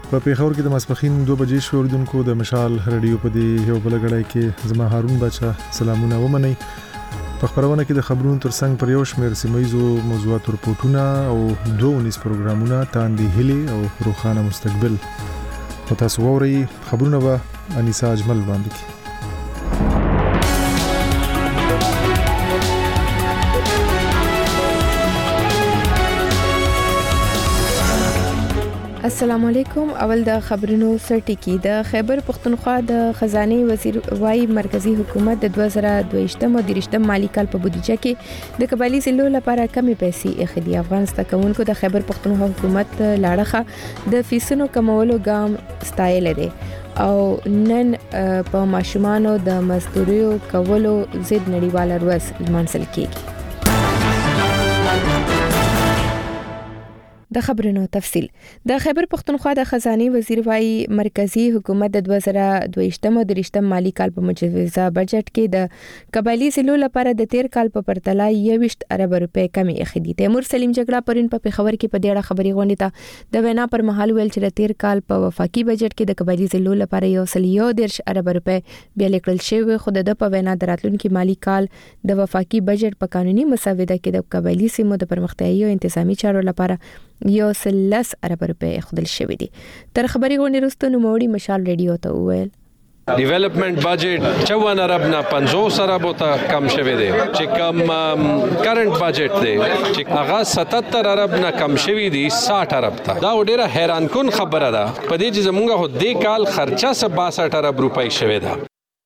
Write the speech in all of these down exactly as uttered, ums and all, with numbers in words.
په پیښور کې د ماسپخین دوه بجې شو اوریدونکو د مشال رادیو په دې یو بل غړای کې زما هارون بچا سلامونه ومني. په خبرونه کې د خبرونو ترڅنګ پر یو شمېر سیمایزو موضوعات رپورټونه او دوه نس پروګرامونه تاندې هلي او روخانه مستقبل. په تاسو ووري خبرونه به انیسا اجمل باندې کی. السلام علیکم. اول د خبرونو سرټکی. د خیبر پختونخوا د خزانه وزیر وای مرکزی حکومت د دوه زره دوه یم او درې یم مالی کال په بودیجه کې د قبایلی ضلعو لپاره کمی پیسې اخلي. افغان ستکونکو د خیبر پختونخوا حکومت لاړه د فیسونو کمولو ګام ستایل دي او نن په ماشومانو د مزدوریو کولو ضد نړیوال ورځ لمانځل کیږي. د خبرونو تفصیل. د خیبر پختونخوا د خزانه وزیر وای مرکزی حکومت د دوه زره دوه یم او درې یم مالی کال په مجوزه بجټ کې د قبایلی ضلعو لپاره د تیر کال په پرتله یوویشت ارب روپے کمی اخیدي. تیمور سلیم جګړه پرین په پیښور کې په ډېره خبري غونډه ته د وینا پر مهال ویل چې د تیر کال په وفاقي بجټ کې د قبایلی ضلعو لپاره یو سل یو دیرش ارب روپے بیا لیکل شوی. خو د په وینا دراتلونکو مالی کال د وفاقي بجټ په قانوني مسوده کې د قبایلی سیمو د پرمختیايي او انتظامی چارو لپاره یو سلس ارب روپے خدل شوی دي. تر خبري غونډې وروسته نوموړي مشال رادیو ته وویل ډیولپمنٹ بجټ چوون ارب نه پنځوس ارب ته کم شوی دی چې کم کرنٹ بجټ دی چې هغه ستتر ارب نه کم شوی دی ساठ ارب ته. دا ډیره حیران کن خبره ده په دې چې زمونږ هو د کال خرچه س باسठ ارب روپۍ شوی ده.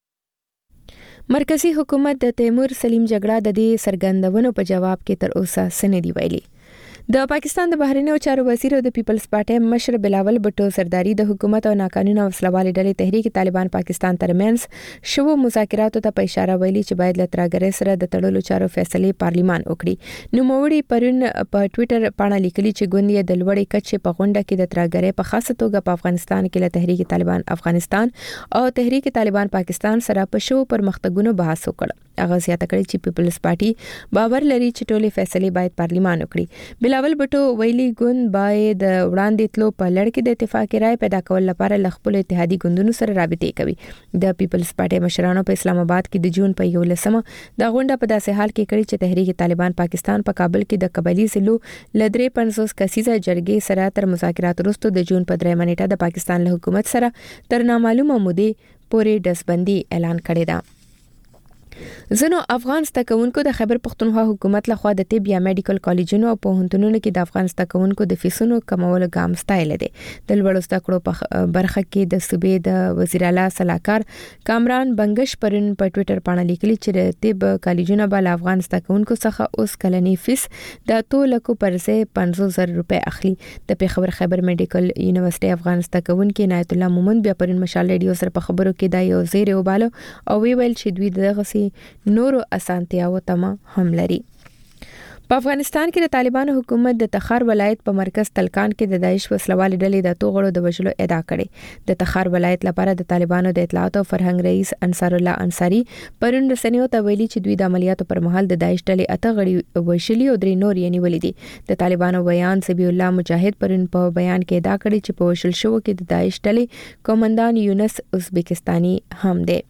مرکزی حکومت د تیمور سلیم جګړه د دې سرګندونو په جواب کې تر اوسه سندې ویلي. د پاکستان د بهرنیو چارو وزیر او د پیپلز پارټي مشر بلاول بټو سرداری د حکومت او ناقانونه وسلوالې ډلې تحریک طالبان پاکستان ترمنځ شوو مذاکراتو ته په اشاره ویلي چې باید له ترګرې سره د تړلو چارو فیصله پارلیمان وکړي. نو موړي پرون په ټوئیټر باندې لیکلي چې ګوندې د لوړې کچې په غونډه کې د ترګرې په خاصه توګه په افغانستان کې له تحریک طالبان افغانستان او تحریک طالبان پاکستان سره په شوو پرمختګونو بحث وکړ. هغه زیاته کړی چې پیپلز پارټي باور لري چې ټولې فیصله باید پارلیمان وکړي. بلاول بټو ویلي ګوند باید وړاندې تلو په لړ کې د اتفاق رائے پیدا کول لپاره لخپل اتحادي ګوندونو سره رابطې کوي. د پیپلز پارټي مشرانو په اسلام آباد کې د جون په یولسمه د غونډه په داسې حال کې کړی چې تحریک طالبان پاکستان په کابل کې د قبایلی ضلعو لدرې پنځوس کسیزه جرګې سره تر مذاکرات وروسته د جون په درېمه نیټه د پاکستان له حکومت سره تر نامعلومه مودې پورې دسبندي اعلان کړی دی. زنو افغان ستکونکو د خیبر پختونخوا حکومت لخوا د طب یا میډیکل کالجونو او پوهنتونونو کې د افغان ستکونکو د فیسونو کمولو ګام ستایل دي. د لوړو ستکړو په برخه کې د صوبې د وزیر اعلی صلاحکار کامران بنگش پرون په ټوئیټر باندې لیکلي چې د طب کالجونو بل افغان ستکونکو څخه اوس کلنی فیس د اتو لکو پرځه پنځوس زره روپے اخلي. د پیښور خیبر میډیکل یونیورسيټي افغان ستکونکو عنایت الله مومند بیا پرون مشال رادیو سره په خبرو کې دا یو زیر وبالو او وی ویل چې دوی دغه نورو اسانتیاو تمه هم لري. په افغانستان کې د طالبانو حکومت د تخار ولایت په مرکز تلکان کې د داعش وسلوال ډلې د توغړو د وژلو ادعا کړې. د تخار ولایت لپاره د طالبانو د اطلاعات او فرهنګ رئیس انصار الله انصاری پرون رسنیو ته ویلي چې دوی د عملیاتو پر مهال د داعش ډلې اته غړي وژلي او درې نور یې نیولي دي. د طالبانو بیان سبی الله مجاهد پرون په بیان کې ادعا کړې چې په وژل شوو کې د داعش ډلې قومندان یونس ازبکستاني هم دی.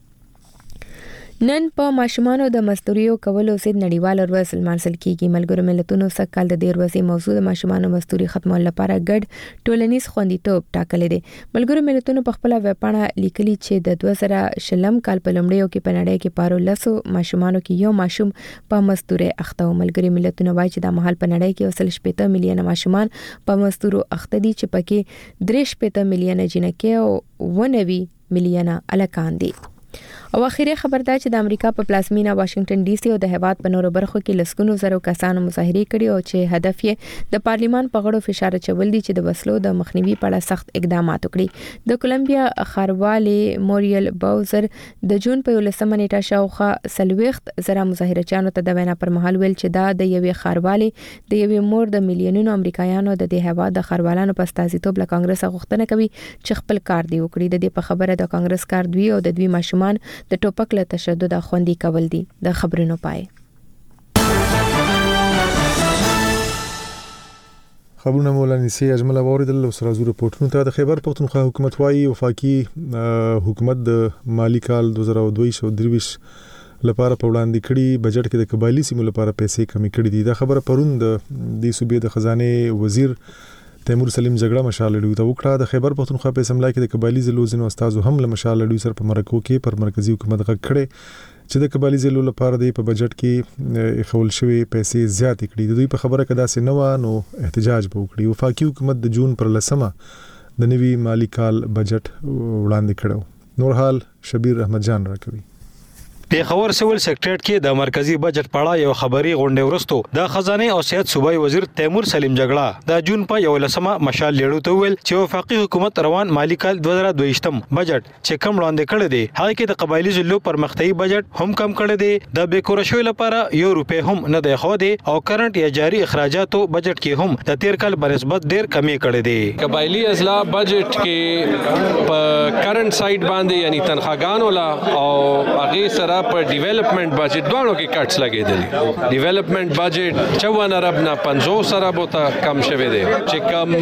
نن په ماشومانو د مزدوریو کولو ضد نړیوال ورځ لمانځل کیږي. ملګرو ملتونو سږ کال د دې ورځې موضوع د ماشومانو مزدوري ختمولو لپاره ګډ ټولنیز خوندیتوب ټاکلی دی. ملګرو ملتونو په خپل ویبپاڼه لیکلي چې د دوه زره شلم کال په لومړیو کې په نړۍ کې پارو لسو ماشومانو کې یو ماشوم په مزدوري اخته و. ملګرو ملتونو وایي چې د مهال په نړۍ کې وسل شپږ میلیونه ماشومان په مزدورو اخته دي چې پکې درې شپږ میلیونه جنکې او ونوي میلیونه الکان دي. او اخیری خبر دا چې د امریکا په پلازمینه واشنگټن ډي سي او د هیواد په نورو برخو کې لسګونو زرو کسانو مظاهره کړي او چې هدف یې د پارلیمان په غړو فشار چول دي چې د وسلو د مخنیوي په اړه سخت اقدامات وکړي. د کولمبیا ښاروالي موریل باوزر د جون په ولسمه نیټه شاوخوا سلويخت زره مظاهرچیانو ته د وینا پر مهال ویل چې دا د یوې ښاروالي د یوې مور د میلیونونو امریکایانو د دې هیواد د ښاروالانو په استازیتوب له کانګرس غوښتنه کوي چې خپل کار دی وکړي. د دې په خبره د کانګرس کار دوی او د دوی ماشومان د ټوپک له تشدد خوندي کول دي. د خبرونو پای خبرونه مولانا سي اجمل اوریدل او سره زو رپورټونو ته د خیبر پختونخوا حکومت وايي وفاقي حکومت د مالی کال دوه زره دوه سوه درویش لپاره په وړاندې کړي بجټ کې د قبایلی سیمو لپاره پیسې کمی کړي دي. دا خبره پرون د دې صوبې د خزانه وزیر تیمور سلیم جګړه مشال لړیو ته وکړه. د خیبر پختونخوا په اسمبلی کې د قبایلی ضلعو ځینو استادو هم له مشال لړیو سره په مرکو کې پر مرکزی حکومت غږ کړي چې د قبایلی ضلعو لپاره د په بجټ کې خول شوی پیسې زیات کړي. د دوی په خبره کې داسې نه و نو احتجاج به وکړي. وفاقي حکومت د جون پر لسمه د نوي مالی کال بجټ وړاندې کړو. نور حال شبیر احمد جان راکوي. پیښور سیول سیکریټریټ کې د مرکزی بجټ په اړه یو خبري غونډه ورستو د خزانه او صحت صوبای وزیر تیمور سلیم جګړه د جون په یو لسمه مشال لیړو ته ویل چې وفاقي حکومت روان مالی کال دوه زره دوه یم بجټ چې کم وړاندې کړی دی هغه کې د قبایلی ضلعو پرمختیايي بجټ هم کم کړی دی. د بیکور شوی لپاره یو روپې هم نه دی خو دی او کرنٹ یا جاری اخراجاتو بجټ کې هم د تیر کال بنسبت ډیر کمی کړی دی. قبایلی اضلاع بجټ کې په کرنٹ سایډ باندې یعنی تنخواګانو لا او هغه سره په ډیولپمنٹ بجټ دوانو کې کټس لګیدل. ډیولپمنٹ بجټ چوون ارب نه پنځوس ارب ته کم شوی دی چې کم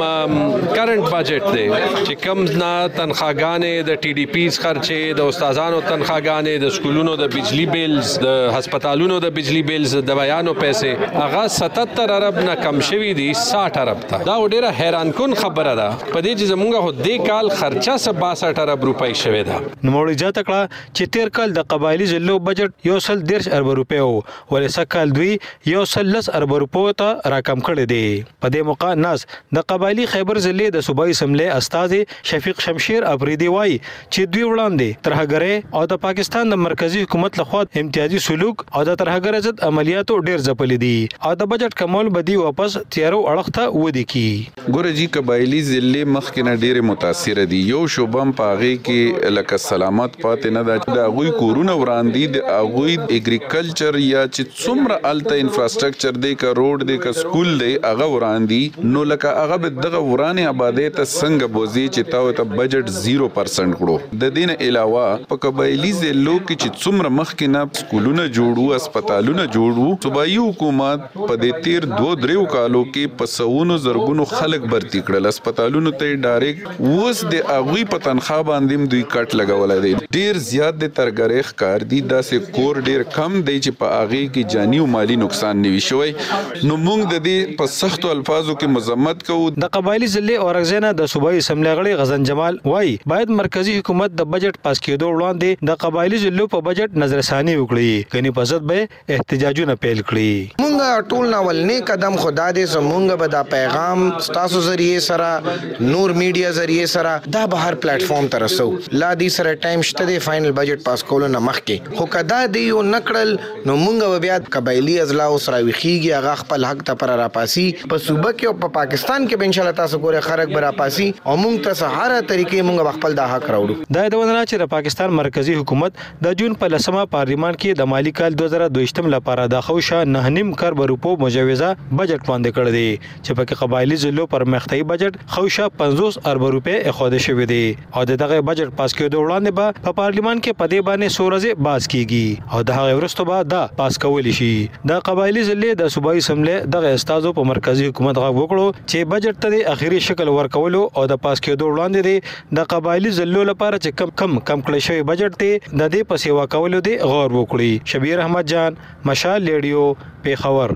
کرنٹ بجټ دی چې کم نه تنخواګانې د ټي ډي پیز خرچې د استادانو تنخواګانې د سکولونو د بجلی بیلز د هسپتالونو د بجلی بیلز د بیانو پیسې هغه ستتر ارب نه کم شوی دی ساټ ارب ته. دا ډیره حیران کن خبره ده په دې چې زمونږ هو د کال خرچه س باسټ ارب روپۍ شوی ده. نو مړی جاته کړه چې تیر کال د قبایلی ضلعو بجټ یو سل دیرش ارب روپیو ولې سکال دوی یو سل لس ارب روپو ته راکم کړی دی. په دې موقع ناس د قبایلی خیبر ضلع د صوبایي اسمبلی استاد شفیق شمشیر افریدی وای چې دوی وړاندې ترهګری او د پاکستان د مرکزی حکومت لخوا امتیازي سلوک او د ترهګری ضد عملیاتو ډیر ځپلې دي او د بجټ کمول بدی واپس تیارو اړخته ودی کی. ګوره جی قبایلی ضلع مخکې نه ډیر متاثر دي. یو شوبم پاغي کې لکه سلامت پاتې نه دا د غوي کورونه وړاندې د اغوی اګریکلچر یا چې څومره الته انفراستراکچر دی کا روډ دی کا سکول دی هغه وړاندې نو لکه هغه به دغه ورانه آبادی ته څنګه بوزي چې تاو ته بجټ صفر پرسنټ کړو. د دین علاوه په قبایلی ضلعو کې چې څومره مخکې نه سکولونه جوړو هسپتالونه جوړو صوبایي حکومت په دې تیر دوه دریو کالو کې په سونو زرګونو خلک برتی کړل. هسپتالونو ته ډایرکټ ووس د اغوی په تنخواه باندې دوی کټ لګولای دي. ډیر زیات د ترګریخ کار دي داسې کور ډیر کم دی چې په هغه کې جانی او مالی نقصان نوي شوی. نو موږ د دې په سختو الفاظو کې مذمت کوو. د قبایلی ضلع اورغزنه د صوبایي اسمبلی غړي غزن جمال وای باید مرکزی حکومت د بجټ پاس کېدو وړاندې د قبایلی ضلعو په بجټ نظرثانی وکړي کني په ضد به احتجاجونه پیل کړي. موږ ټول ناول نه قدم خدا دې زمونږ به دا پیغام تاسو ذریعہ سره نور میډیا ذریعہ سره دا به هر پلیټ فارم ته رسو. لا دې سره ټایم شته د فائنل بجټ پاس کولو نه مخکې خو کدا دی یو نکړل نو مونږ بیا قبایلی اضلاع سره ویخیږي هغه خپل حق ته پر راپاسي په صوبه کې او په پاکستان کې به ان شاء الله تاسو ګوره خرق به راپاسي او مونږ ته سهاره طریقې مونږ خپل د حق راوړو. دا د ونه چې د پاکستان مرکزی حکومت د جون په لسمه پارلیمان کې د مالی کال دوه زره دوه یم لپاره د خوشا نه نیم کروڑ روپو مجوزه بجټ وړاندې کړی دی چې په قبایلی ضلعو پرمختیايي بجټ خوشا پنځوس ارب روپے اخوده شوی دی او دغه بجټ پاس کېدو وړاندې به په پارلیمان کې په دې باندې سورزه باز کیږي او د هغه ورستو بعد دا پاس کول شي. د قبایلی ضلع د صوبایي اسمبلی دغه استادو په مرکزی حکومت غو وکړو چې بجټ ته د اخیری شکل ورکولو او د پاس کېدو وړاندې دی د قبایلی ضلعو لپاره چې کم کم کم کړی شوی بجټ دی د دې په سیوا کولو دی غور وکړي. شبیر احمد جان مشال ریډیو پیښور.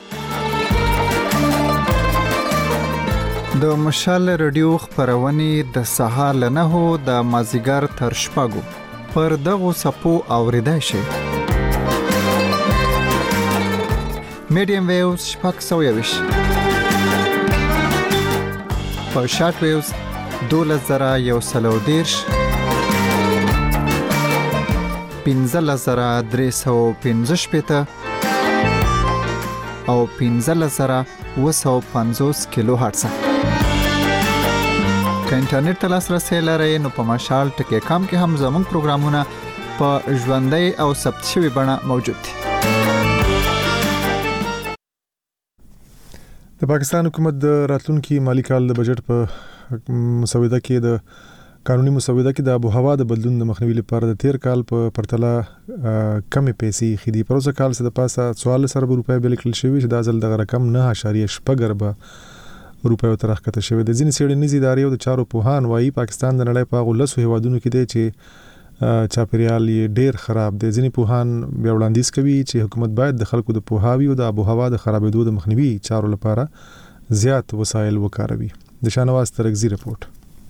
د مشال ریډیو خبرونه د سهار نه هو د مازیګر تر شپږو پر دغه سپو اوریدای شي. میډیم ویوز شپږ سوه یویش په شارټ ویوز دولس زره یو سل او دیرش پنځلس زره درې سوه پنځه شپېته او پنځلس زره اوه سوه پنځوس کیلو هرتز. که انټرنیټ ته لاسرسی لرئ نو په مشال ټکی کام کې هم زموږ پروګرامونه په ژوندۍ او ثبت شوي بڼه موجود دي. د پاکستان حکومت د راتلونکي مالی کال د بجټ په مسوده کې د قانوني مسوده کې د آب و هوا د بدلون د مخنیوي لپاره د تیر کال په پرتله کمې پیسې خېدي. پر اوسه کال څخه د پاسه څوارلس ارب روپۍ بل کړل شوی چې دا ځل د رقم نه اشاریه شپږ اربه روپیو تر راکته شوې د ځینې سیړنیز ادارې او د چارو پوهان وايي پاکستان د نړۍ په غولسو هیوادونو کې دی چې چاپیریال یې ډیر خراب دی. ځینې پوهان بیا وړاندیز کوي چې حکومت باید د خلکو د پوهاوي او د آب و هوا د خرابېدو د مخنیوي چارو لپاره زیات وسایل وکاروي. د شانواز ترکزی رپورت.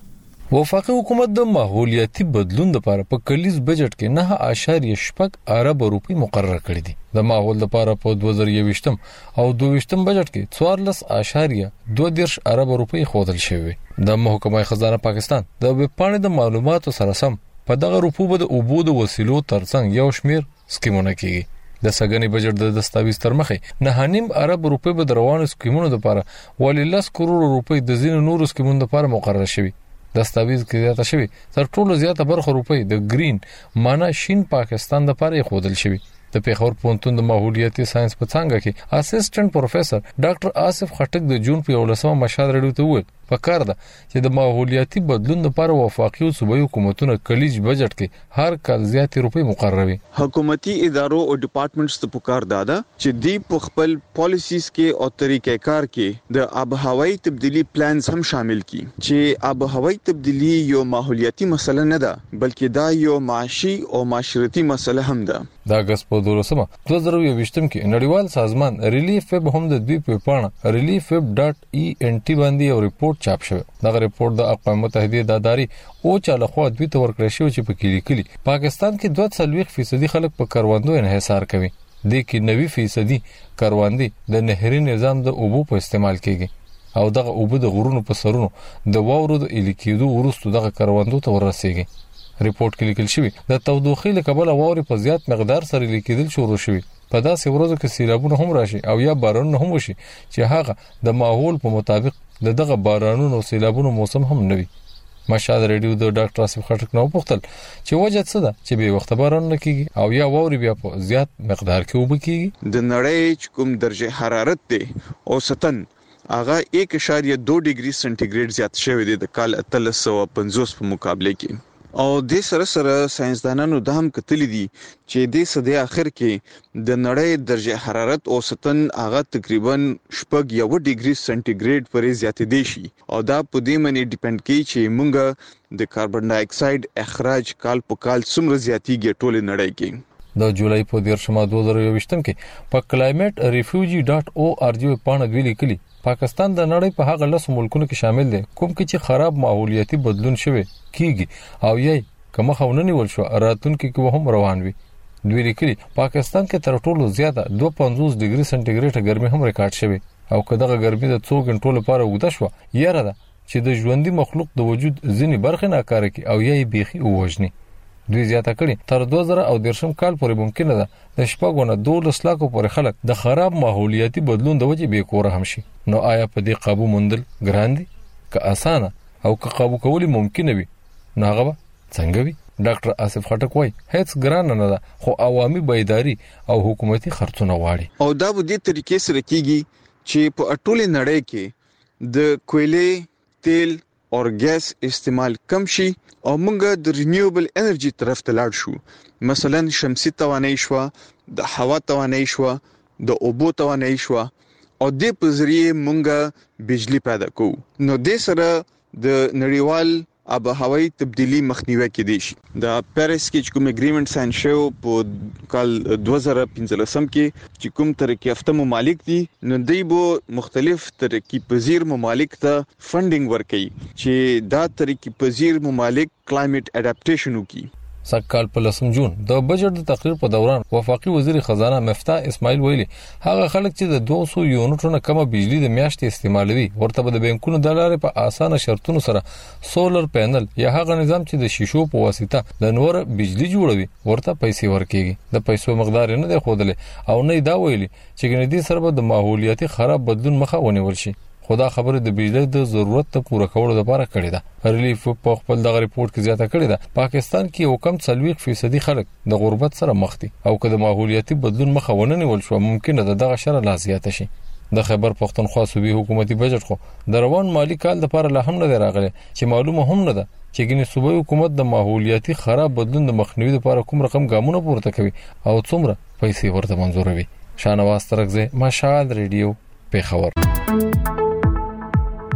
وفاقي حکومت د ماحولیاتي بدلون لپاره په کلیز بجټ کې نه اعشاریه شپږ ارب روپۍ مقرره کړې دي. د ماحول لپاره په دوه زره یوویشتم او دوه ویشتم بجټ کې څوارلس اعشاریه دوه دېرش ارب روپۍ ښودل شوې. د محکمه خزانه پاکستان د ویبپاڼې د معلوماتو سره سم په دغه روپو به د اوبو د وسیلو ترڅنګ یو شمیر سکیمونه کیږي. د سګنی بجټ د دستاویز تر مخې نه نیم ارب روپۍ به د روانو سکیمونو لپاره ولې لس کروڑ روپۍ د ځینو نورو سکیمونو لپاره مقرره شوي. دستاویز کې زیاته شوی تر ټولو زیاته برخه روپۍ د گرین معنا شین پاکستان لپاره خودل شوی. د پیښور پوهنتون د ماحولیاتي ساينس په څانګه کې اسسټنټ پروفیسور ډاکټر آصف خټک د جون په ولسمه مشال رډیو ته وویل پکار ده چې د ماحولیاتي بدلون لپاره وفاقي او صوبایي حکومتونو کلیج بجټ کې هر کال زیاتې روپۍ مقرروي. حکومتي ادارو او ډپارټمنټس ته پکار ده چې دی په خپل پالیسیز کې او طریقې کار کې د آب هوایي تبدیلی پلانز هم شامل کړي چې آب هوایي تبدیلی یو ماحولیاتي مسله نه ده بلکې دا یو معاشي او معاشرتي مسله هم ده. د اگست په دولسمه دوه زره یوویشتم کې نړیوال سازمان ریلیف ویب هم د دوی په پاڼه ریلیف ویب ډاټ ای ان ټي باندې یو ریپورت چاپ شوی. دا ریپورت د اقوام متحده د ادارې او چاله خو دوی ته ورکړی شو چې په کې لیکلي پاکستان کې دوه څلويخ فیصد خلک په کروندو انحصار کوي. د کې نوي فیصد کروندې د نهري نظام د اوبو په استعمال کېږي او دغه اوبو د غرونو په سرونو د واورو د الیکیدو ورستو دغه کروندو ته ورسېږي. ریپورت کې لیکل شوی د تودوخې له کبله واوري په زیات مقدار سره لیکیدل شروع شوی. په داسې ورځو کې سیلابونه هم راشي او یا بارانونه هم وشي چې هغه د ماحول په مطابق د دغه بارانونو او سیلابونو موسم هم نه وي. مشال رډیو د ډاکټر آصف خټک نو پوښتل چې وجه څه ده چې به وخت باران نه کیږي او یا واوري بیا په زیات مقدار کې وب کیږي. د نړۍ کوم درجه حرارت دی اوسطن هغه یک اشاریه دو ډیګري سنټیګریډ زیات شوی دی د کال اتلس سوه پنځوس په مقابله کې. او د سره سره ساينسدانانو د هم کتلی دي چې د صدې اخر کې د نړۍ درجه حرارت اوسطن هغه تقریبا شپږ یو ډیګري سنټیګریډ پورې زیاتېدی شي او دا په دې باندې ډیپند کوي چې مونږ د کاربن ډای اکساید اخراج کال په کال څومره زیاتیږي ټول نړۍ کې. د جولای په دیرشمه دوه زره یوویشتم کې په کلایمټ ریفیوجی ډاټ او ار جی پاڼه دوی لیکلي پاکستان د نړۍ په هغه لس ملکونو کې شامل دی کوم کې چې خراب ماحولیاتي بدلون شوی کیږي او یې کومه خوننی ول شو راتونکو کې هم روان وي. دوی لیکلي پاکستان کې تر ټولو زیاته دوه سوه پنځوس ډیګري سنټیګریډ ګرمي هم ریکارډ شوی او کداغه ګرمي د څو غنټو لپاره وګدا شو یاره ده چې د ژوندۍ مخلوق د وجود ځینی برخه ناکاره کی او یې بيخي ووجني. دوی زیاته کړي تر دوه زره او درشم کال پورې ممکنه ده د شپږونه دولس لکو پورې خلک د خراب ماحولیاتي بدلون د وجې بې کوره هم شي. نو آیا په دې قابو موندل ګران دي که اسانه او که قابو کول ممکنه وي نو هغه څنګه وي؟ ډاکټر آصف خټک وایي هیڅ ګران نه ده خو عوامي بیداری او حکومتي خرڅونه واړي او دا به دې طریقې سره کیږي چې په ټوله نړۍ کې د کویلې تیل او ګاز استعمال کم شي او موږ د رینیوبل انرژي طرف ته لاړ شو. مثلا شمسي توانایي شو، د هوا توانایي شو، د اوبو توانایي شو او د په ذریعه موږ بجلی پیدا کوو. نو د سره د نړیوال آب هوایي تبدیلی مخنیوي کېدی شي. د پیریس کې کوم اګریمنت ساين شو په کال دوه زره پنځلسم کې چې کوم ترقی یافته ممالک دي نو دوی به مختلف ترقی پذیر ممالک ته فندینګ ورکړي چې دا ترقی پذیر ممالک کلایمټ اډاپټیشن وکړي. سکهال په لسم جون د بجټ د تقریر په دوران وفاقي وزیر خزانه مفتاح اسماعیل ویلي هغه خلک چې د دوه سوه یونټونو نه کمه بجلی د میاشتې استعمالوي ورته به د بانکونو د لارې په اسانه شرطونو سره سولر پینل یا هغه نظام چې د شیشو په واسطه د نور بجلی جوړوي ورته پیسې ورکېږي. د پیسو مقدار نه دی خوده او نه دا ویلي چې ګنې سره به د ماحولیاتي خراب بدلون مخه ونیول شي. خدا خبره د بجلی د ضرورت ته پوره کولو لپاره کړی ده. ریلیف په خپل دغه ریپورت کې زیاته کړی ده پاکستان کې یو کم څلويخ فیصد خلک د غربت سره مخ دي او که د ماحولیاتي بدلون مخه ونه نیول شو ممکنه ده دغه شر لا زیات شي. د خیبر پختونخوا صوبې حکومتي بجټ خو د روان مالی کال لپاره لا هم نه راغلی چې معلومه هم نه ده چې ګنې صوبې حکومت د ماحولیاتي خراب بدلون د مخنیوي لپاره کوم رقم ګامونه پورته کوي او څومره پیسې ورته منظوروي. شانواز ترکزی مشال رادیو پیښور.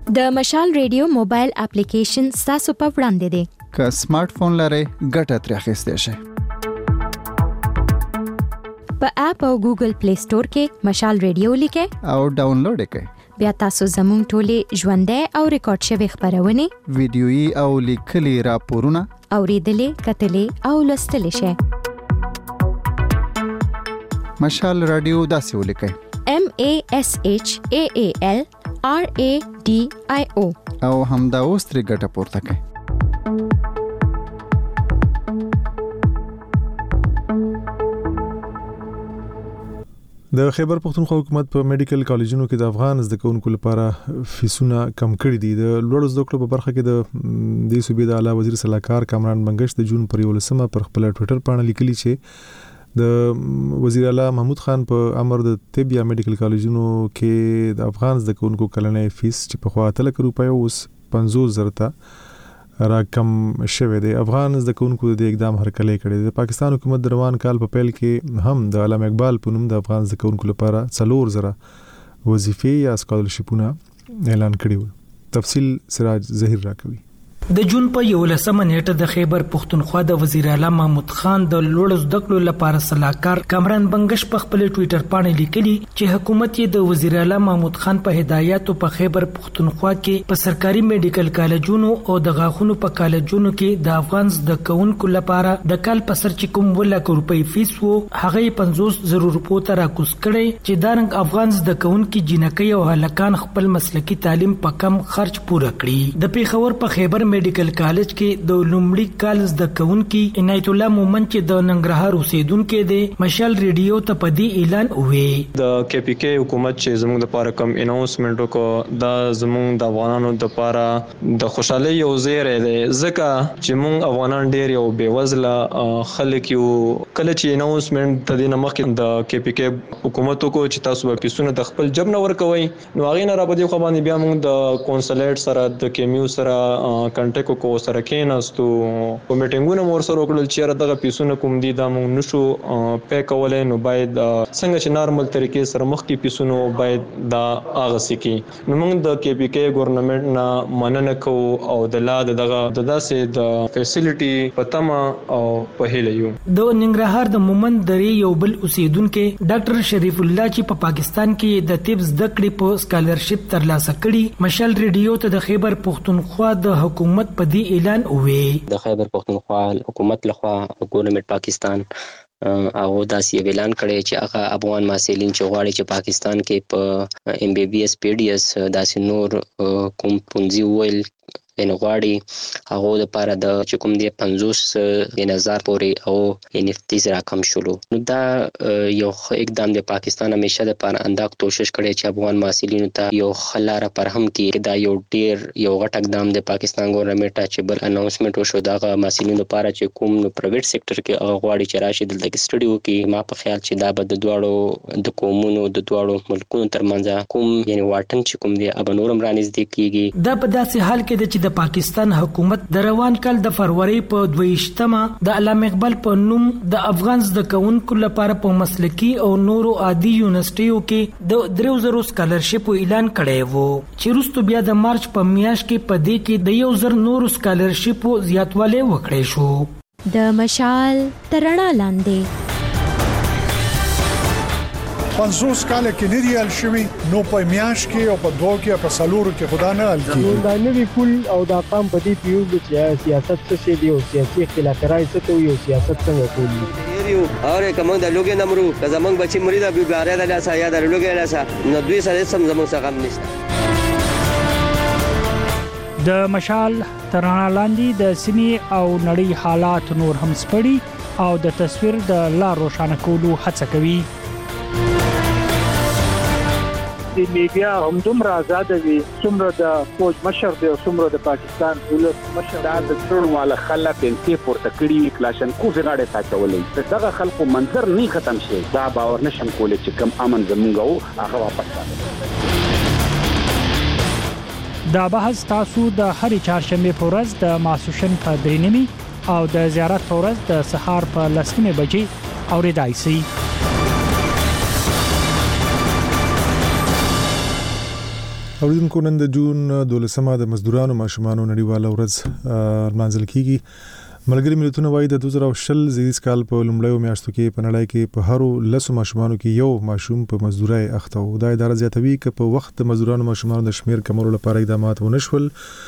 د مشال ریډیو موبایل اپلیکیشن تاسو په وړاندې دی. که سمارټ فون لرئ ګټه ترې اخیستی شئ. په اپ او ګوګل پلی سٹور کې مشال ریډیو لیکئ او ډاونلوډ یې کړئ. بیا تاسو زموږ ټولې ژوندۍ او ریکارډ شوي خبرونه، ویډیويي او لیکلي راپورونه اوریدلې، کتلې او لوستلې شئ. مشال رادیو داسې ولیکئ: M A S H A A L R A D I O او همدا اوس ترې ګټه پورته کړئ. د خیبر پختونخوا حکومت په میډیکل کالجونو کې د افغان زده کوونکو لپاره فیسونه کم کړي دي. د لوړ زده کړو په برخه کې د دې صوبې د اعلی وزیر صلاحکار کامران منګش د جون پر یولسمه پر خپل ټوئیټر باندې لیکلي چې د وزیر اعلی محمود خان په امر د طب یا میډیکل کالجونو کې د افغان زده کوونکو کلنۍ فیس چې په خوا اتلس روپۍ اوس پنځوس زره ته را کم شوه دی. افغان زده کوونکو د اقدام هرکلی کړی. د پاکستان حکومت د روان کال په پیل کې هم د علامه اقبال په نوم د افغان زده کوونکو لپاره څلور زره وظیفې یا سکالرشپونه اعلان کړي وو. تفصیل سراج ظهیر راکوي. د جون په یولسمه نیټه د خیبر پختونخوا د وزیر اعلی محمود خان د لوړ زده کړو لپاره صلاحکار کامران بنگش په خپل ټوئیټر باندې لیکلي چې حکومت یې د وزیر اعلی محمود خان په هدایاتو په خیبر پختونخوا کې په سرکاري میډیکل کالجونو او د غاښونو په کالجونو کې د افغان زده کوونکو لپاره د کال په سر چې کوم ولک روپۍ فیس وو هغه پنځوس زره روپو ته راکوز کړي چې دارنګ افغان زده کوونکو جنکۍ او هلکان خپل مسلکي تعلیم په کم خرچ پوره کړي. د پیښور په خیبر میډیکل کالج کې د لومړي کال زده کوونکي عنایت الله مومن چې د ننګرهار اوسیدونکو دی مشال ریډیو ته په دې اعلان وې. د کې پی کې حکومت چې زموږ د لپاره کم اناونسمنت وکړ دا زموږ د افغانانو د لپاره د خوشحالي یو زیری دی ځکه چې موږ افغانان ډېر یو بیوزله خلک یو. کله چې اناونسمنت د دې مخکې د کې پی کې حکومت کو چې تاسو به پیسونه د خپل جب نه ورکوي نو هغه نه را پدې خو باندې بیا موږ د کونسلیټ سره د کیمیو سره کانټیکټ کو سره کېناستو په میټینګونو مور سره وکړل چې دغه پیسونه کوم دي دا موږ نشو پې کولای نو باید څنګه چې نارمل طریقې سره مخکې پیسونه باید دا اغسي کی. نو موږ د کې پی کې ګورنمنت نه مننه کوو او د لا دغه د داسې د فیسیلیټي پتما او په هله یو. د ننګرهار د مومن درې یو بل اوسیدونکو ډاکټر شریف الله چې په پاکستان کې د طب زده کړې په سکالرشپ ترلاسه کړي مشال ریډیو ته د خیبر پختونخوا د حکومت په دې اعلان وې. د خیبر پختونخوا حکومت لخوا ګورنمنت پاکستان او داسې اعلان کړی چې هغه افغان محصلین چې غواړي چې پاکستان کې په ایم بی بی ایس پی ډی ایس داسې نور کوم پونځي ویل ان غواړي هغه د لپاره د چې کوم دی پنځوس هزار پورې او ان افتیز راکم شولو. نو دا یو اقدام د پاکستان همیشه د لپاره انداک کوشش کړي چې افغان محصلینو ته یو خلاره پرهم کې دا یو ډیر یو غټ اقدام د پاکستان ګورنمنت چې بل اناونسمنت وشو دا محصلینو لپاره چې کوم نو پرایویټ سېکټر کې هغه غواړي چې راشي دلته سټډي وکړي. ما په خیال چې دا به د دواړو د قومونو د دواړو ملکونو ترمنځ کوم یعنی واټن چې کوم دی اب نورم رانږدې کیږي. دا په داسې حال کې چې د پاکستان حکومت د روان کال د فروری په دویشتمه د علامه اقبال په نوم د افغان زده کوونکو لپاره په مسلکي او نورو عادي یونیورسيټیو کې د درې زره سکالرشپ اعلان کړی وو چې وروسته بیا د مارچ په میاشت کې په دې کې د یو زر نورو سکالرشپ زیاتوالی وکړی شو. د مشال ترڼا لاندې پنځوس کال کې نه ریال شوی نو په میاش کې او په دوه کې په سالورو کې خدا نه ال کی دا نوی کول او دا قام په دې پیو چې سیاست څه شي دی او سیاسي اختلافات څه ته یو سیاست څنګه کولی یو اور کوم د لوګي نمرو زمنګ بچی مرید ابو غاره د لاسه یا د لوګي لاسه نو دوی سره سم زموږ څخه غم نشته. د مشال ترڼا لاندې د سیمې او نړۍ حالات نور هم سپړي او د تصویر د لار روښانه کولو هڅه کوي. د میډیا هم دومره آزاد وي څومره د فوج مشر دی او څومره د پاکستان ولر مشر دا د ټول والا خلک انتي پورته کړی کلاشن کو زغاړه ساتولې دغه خلکو منظر نه ختم شي دا باور نشم کولای چې کم امن زمونږ او هغه واپس راځي. دا بحث تاسو د هرې چهارشنبه په ورځ د ماسوشن په درې نیمه او د زیارت په ورځ د سهار په لسمه بجې اوریدای شئ. اوریدونکو نن د جون دولسمه د مزدورانو ماشومانو نړیواله ورځ منځل کیږي. ملګری ملتونه وايي د دوه زره شل زیږدیز کال په لومړیو میاشتو کې په نړۍ کې په هرو لسو ماشومانو کې یو ماشوم په مزدورۍ اخته و. دا اداره زیاتوي چې په وخت د مزدورانو ماشومانو د شمیر کمولو لپاره اقدامات ونه شول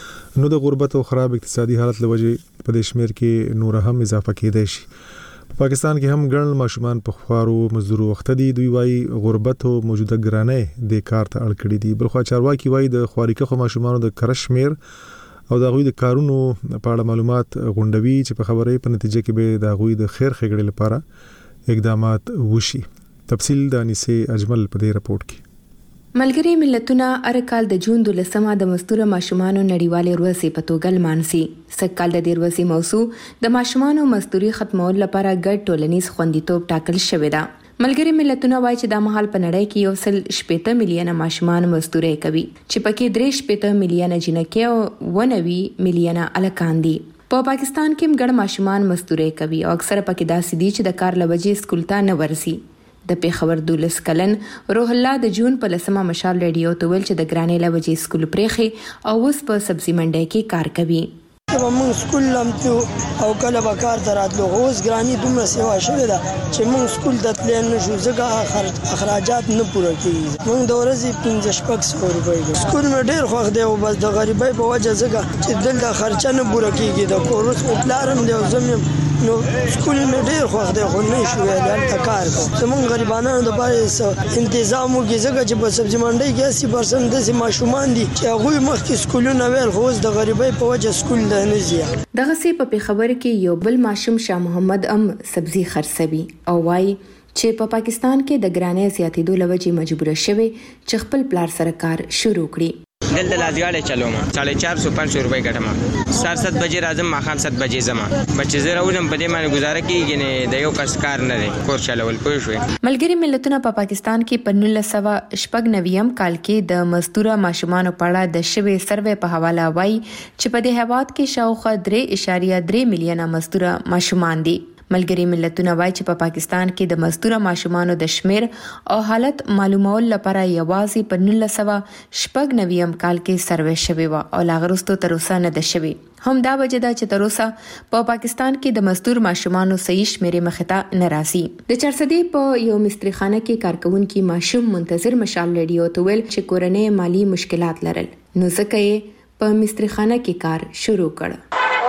نو د غربت او خراب اقتصادي حالت لوجې په دې شمیر کې نور هم اضافه کېدای شي. په پاکستان کې هم ګڼ ماشومان په خوارو مزدورو وخت دي. دوی وايي غربت او موجوده ګرانۍ د کار ته اړ کړی دي. بلخو چارواکي وايي د خواريکه ماشومانو د کرشمیر او د غوي د کارونو په اړه معلومات غونډوي چې په خبرې په نتیجه کې به د غوي د خیر خګړې لپاره اقدامات وشي. تفصیل د انیسه اجمل په دې رپورت کې. ملګری ملتونه هر کال د جون دولسمه د مزدور ماشومانو نړیواله ورځ په توګه لمانځي. سکهال د دې ورځې موضوع د ماشومانو مزدوري ختمول لپاره ګډ ټولنیز خوندیتوب ټاکل شوی دی. ملګری ملتونه وایي چې د مهال په نړۍ کې یو سل شپږ میلیونه ماشومان مزدوري کوي چې پکې درې شپږ میلیونه جنکې او نوي میلیونه الکان دي. په پاکستان کې ګڼ ماشومان مزدوري کوي او اکثره پکې داسې دي چې د کار لوجې سکول ته نه ورسي. د پیښور دولس کلن روح الله د جون په لسمه مشال ریډیو ته ویل چې د ګرانې لوجې سکول پرېخي او اوس په سبزي منډي کې کار کوي. موږ سکول لمتو او کله به کار ته راتلو اوس ګرانی دومره سیوا شوې ده چې موږ سکول ته تللی نه شو ځکه اخراجات نه پوره کېږي. موږ د ورځې پنځه شپږ سوه روپۍ سکول مې ډېر خوښ دی او بس د غریبۍ په وجه ځکه چې دلته خرچه نه پوره کېږي د کور اوس مې پلار هم دی او زه مې نو سکول مې ډېر خوښ دی خو نه شو ویلی هلته کار کوم. زموږ غریبانانو دپاره انتظام وکړي ځکه چې په سبزي منډۍ کې اسی پرسنټ داسې ماشومان دي چې هغوی مخکې سکولونه ویل خو اوس د غریبۍ په وجه سکول ته نه ځي. دغسې په پیښور کې یو بل ماشوم شاه محمد ام سبزي خرڅوي او وايي چې په پاکستان کې د ګرانۍ زیاتېدو له وجې مجبور شوی چې خپل پلار سره کار شروع کړي. دلته لازګاړې چلوم ساڑھے چار سو پنځه سو روپۍ ګټم سار سات بجې راځم ماښام سات بجې ځم بچې زه راولم په دې باندې گزاره کېږي نه د یو کس کار نه دی کور چلول پوه شوې. ملګري ملتونه په پاکستان کې په نولس سوه شپږ نویم کال کې د مزدوره ماشومانو په اړه د شوې سروې په حواله وایي چې په دې هېواد کې شاوخوا درې اعشاریه درې میلیونه مزدوره ماشومان دي. ملګري ملتونه وایي چې په پاکستان کې د مزدور ماشومانو د شمیر او حالت معلومول لپاره یوازې په نولس سوه شپږ نویم کال کې سروې شوې و او لا وروسته تر اوسه نه ده شوې. هم دا وجه ده چې تر اوسه په پاکستان کې د مزدور ماشومانو صحیح شمیرې مخ ته نه راځي. د چرسدي په یو مستری خانه کې کارکونکي ماشوم منتظر مشال ریډیو ته ویل چې کورنۍ مالی مشکلات لرل نو ځکه یې په مستری خانه کې کار شروع کړ.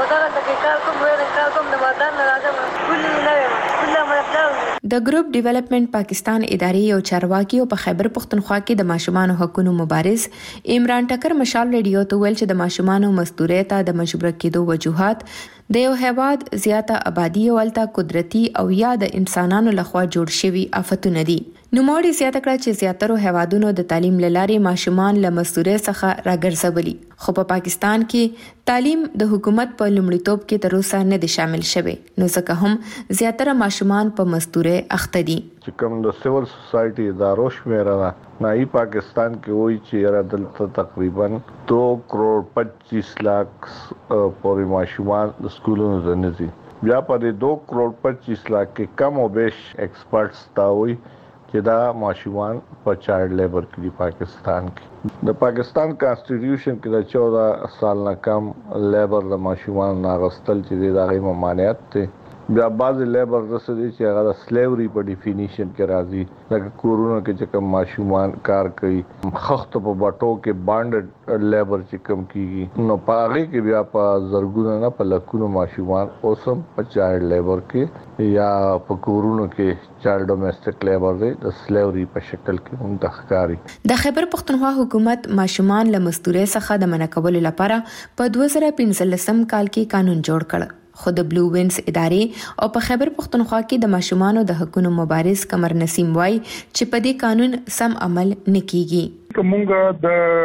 د ګروپ ډیولپمنٹ پاکستان ادارې یو چارواکي او په خیبر پختونخوا کې د ماشومانو حقوقو مبارز عمران ټکر مشال ریډیو ته ویل چې د ماشومانو مزدورۍ ته د مجبور کېدو وجوهات د یو هیواد زیاته آبادی او الته قدرتي او یا د انسانانو لخوا جوړ شوي آفتونه دي. نوموړي زیاته کړه چې زیاتره هیوادونو د تعلیم لارې ماشومان له مزدورۍ څخه راګرځولي خو په پاکستان کې تعلیم د حکومت په لومړیتوب کې تر اوسه نه دي شامل شوی نو ځکه هم زیاتره ماشومان په مزدورۍ اخته دي. چې کوم د سیول سوسایټي ادارو شمیره ده نای پاکستان کې وایي چې را دلته تقریبا دو کروڑ پچیس لاکھ پورې ماشومان د سکولونو ته نه ځي. بیا په دې دو کروڑ پچیس لاکھ کې کم او بیش ایکسپرټس دا وایي چې دا ماشومان په چایلډ لیبر کې دی پاکستان کې. د پاکستان کانسټیټیوشن کې د چودہ سال نه کم لیبر د ماشومان ناغستل چې د هغې ممانعت دی. بیا بعضې لیبر داسې دي چې هغه د سلیوري په ډیفینیشن کې راځي لکه کورونو کې چې کوم ماشومان کار کوي خښتو په بټو کې بانډډ لیبر چې کم کیږي نو په هغې کې بیا په زرګونو نه په لکونو ماشومان اوس هم په چایلډ لیبر کې یا په کورونو کې چایلډ ډومیسټک لیبر دی د سلیوري په شکل کې هم د ښکاري. د خیبر پختونخوا حکومت ماشومان له مزدورۍ څخه د منع کولو لپاره په دوه زره پنځلسم کال کې قانون جوړ کړ خو د بلو وینز ادارې او په خیبر پختونخوا کې د ماشومانو د حقوقو مبارز قمر نسیم وای چې په دې قانون سم عمل نکېږي. کومه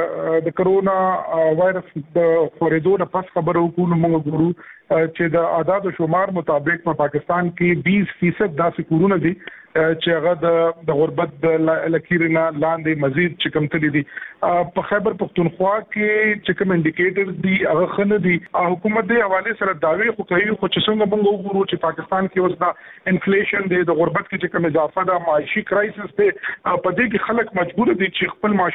د د کرونا وایرس د خورېدو نه پس خبرو کوو موږ ګورو چې د اعداد او شمار مطابق په پاکستان کې بیس فیصد داسې کورونه دي چې هغه د غربت د لکیرنا لاندې مزید چې کم تللی دي. په خیبر پختونخوا کې چې کوم انډیکیټرز دي هغه خنه دي. حکومت د حواله سره داوی خو کوي خو چې څنګه موږ وګورو چې پاکستان کې اوس دا انفلیشن دی د غربت کې چې کوم اضافه ده معاشي کرایسس دی په دې کې خلک مجبور دي چې خپل معاش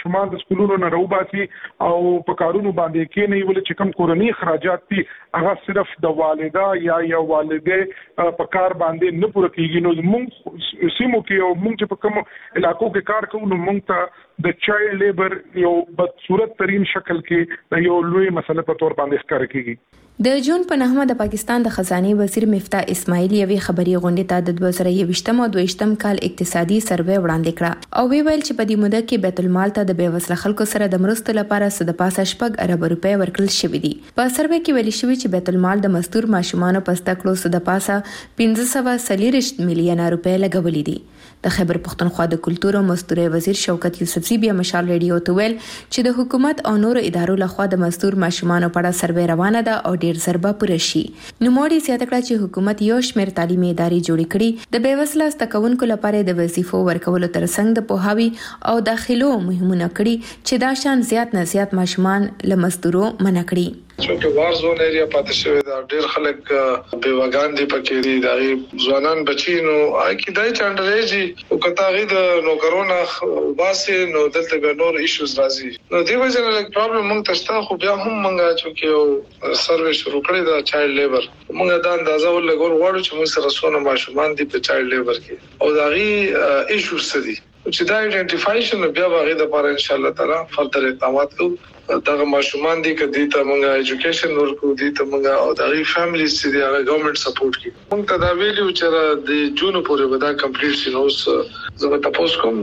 ماشومان د سکولونو نه راوباسي او په کارونو باندې کې نه ویل چې کم کورنۍ اخراجات دي هغه صرف د والده یا یا والده په کار باندې نه پوره کیږي. نو موږ سیمو کې او موږ چې په کوم علاقو کې کار کوو نو موږ ته د چایلډ لیبر یو بدصورت ترين شکل کې د یو لوی مسله په تور باندې ښکار کیږي. د جون په نهمه د پاکستان د خزانه وزیر مفتاح اسماعیل یوې خبري غونډې ته د دوه زره یوویشتم او دویشتم کال اقتصادي سروې وړاندې کړه او وی ویل چې په دې موده کې بیت المال ته د بیوزله خلکو سره د مرستو لپاره د پاسه شپږ ارب روپۍ ورکړل شوې دي. په سروې کې ویل شوی چې بیت المال د مستور ماشومانو په ستکړو د پاسه پنځه سوه څلوېښت میلیونه روپۍ لګولې دي. د خیبر پښتونخوا د کلتور او مستوري وزیر شوکت یوسفزي بیا مشال ریډیو ته ویل چې د حکومت او نورو ادارو لخوا د مستور ماشومانو په اړه سروې روانه ده او ډیر ضربه پوره شي. نو موړي زیاته کړه چې حکومت یو شمېر تعلیمي ادارې جوړې کړي د بیوزله ستکونکو لپاره د وظیفو ورکولو ترڅنګ د پوهاوي او داخلو مهمونه کړي چې دا شان زیات نه زیات ماشومان له مستورو منع کړي. چونکه وار زون ایریا پاتې شوی دا ډیر خلک بیوګان دي پکې دي دا ځوانان بچینو آی کی دای چاندلېږي او کته غي د نوکرونه واسه نو دلته به نور ایشوز راځي. نو دی وجه نه پرابلم مونږ تاسو خو بیا هم مونږه چې یو سروې شروع کړی دا چایلډ لیبر مونږ دا اندازه ولګول غواړو چې موږ سره سونه ماشومان دي په چایلډ لیبر کې او دا غي ایشوز دي چې دا ایډنټیفایشن بیا واغې د لپاره ان شاء الله تعالی فردر اقدامات کوو. دا ماشومان دي کدي ته مونږه ایجوکیشن ورکو دي ته مونږه او دا فیملیز چې دا ګورنمنت سپورټ کوي. مونږ ته دا ویلو چې د جون پورې ودا کمپلیټ شي نو زه تاسو کوم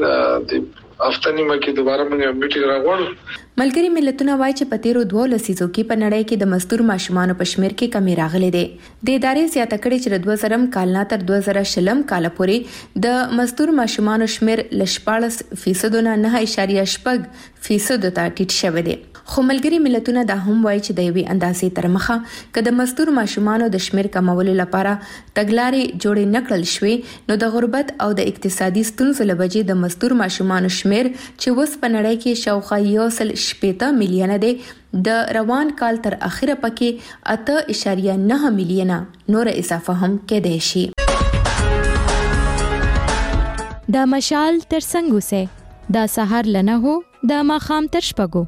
د افتنی مکه دوباره مونږه میټینګ راغړو. ملګری ملتونه وایي چې په تیرو دوه لسیزو کې په نړۍ کې د مستور ماشومانو په شمیر کې کمی راغلې ده. د ادارې زیاته کړې چې د دوه زره کال نه تر دوه زره شلم کال پورې د مستور ماشومانو شمیر ل شپږ فیصد نه نه اشاریه شپږ فیصد ته ټیټ شوی دی. خو ملګری ملتونه دا هم وایي چې د یوې اندازې تر مخه که د مستور ماشومانو د شمیر کمولو لپاره تګلارې جوړې نکړل شوې نو د غربت او د اقتصادي ستونزو لوجې د مستور ماشومانو شمیر چې وس په نړۍ کې شاوخوا یو سل شپږ میلیونه دی د روان کال تر اخره پکې اته اشاریه نه میلیونه نور اضافه هم کېدای شي. د مشال ترڅنګ اوسه د سحر لنه هو د ماخام تر شپږو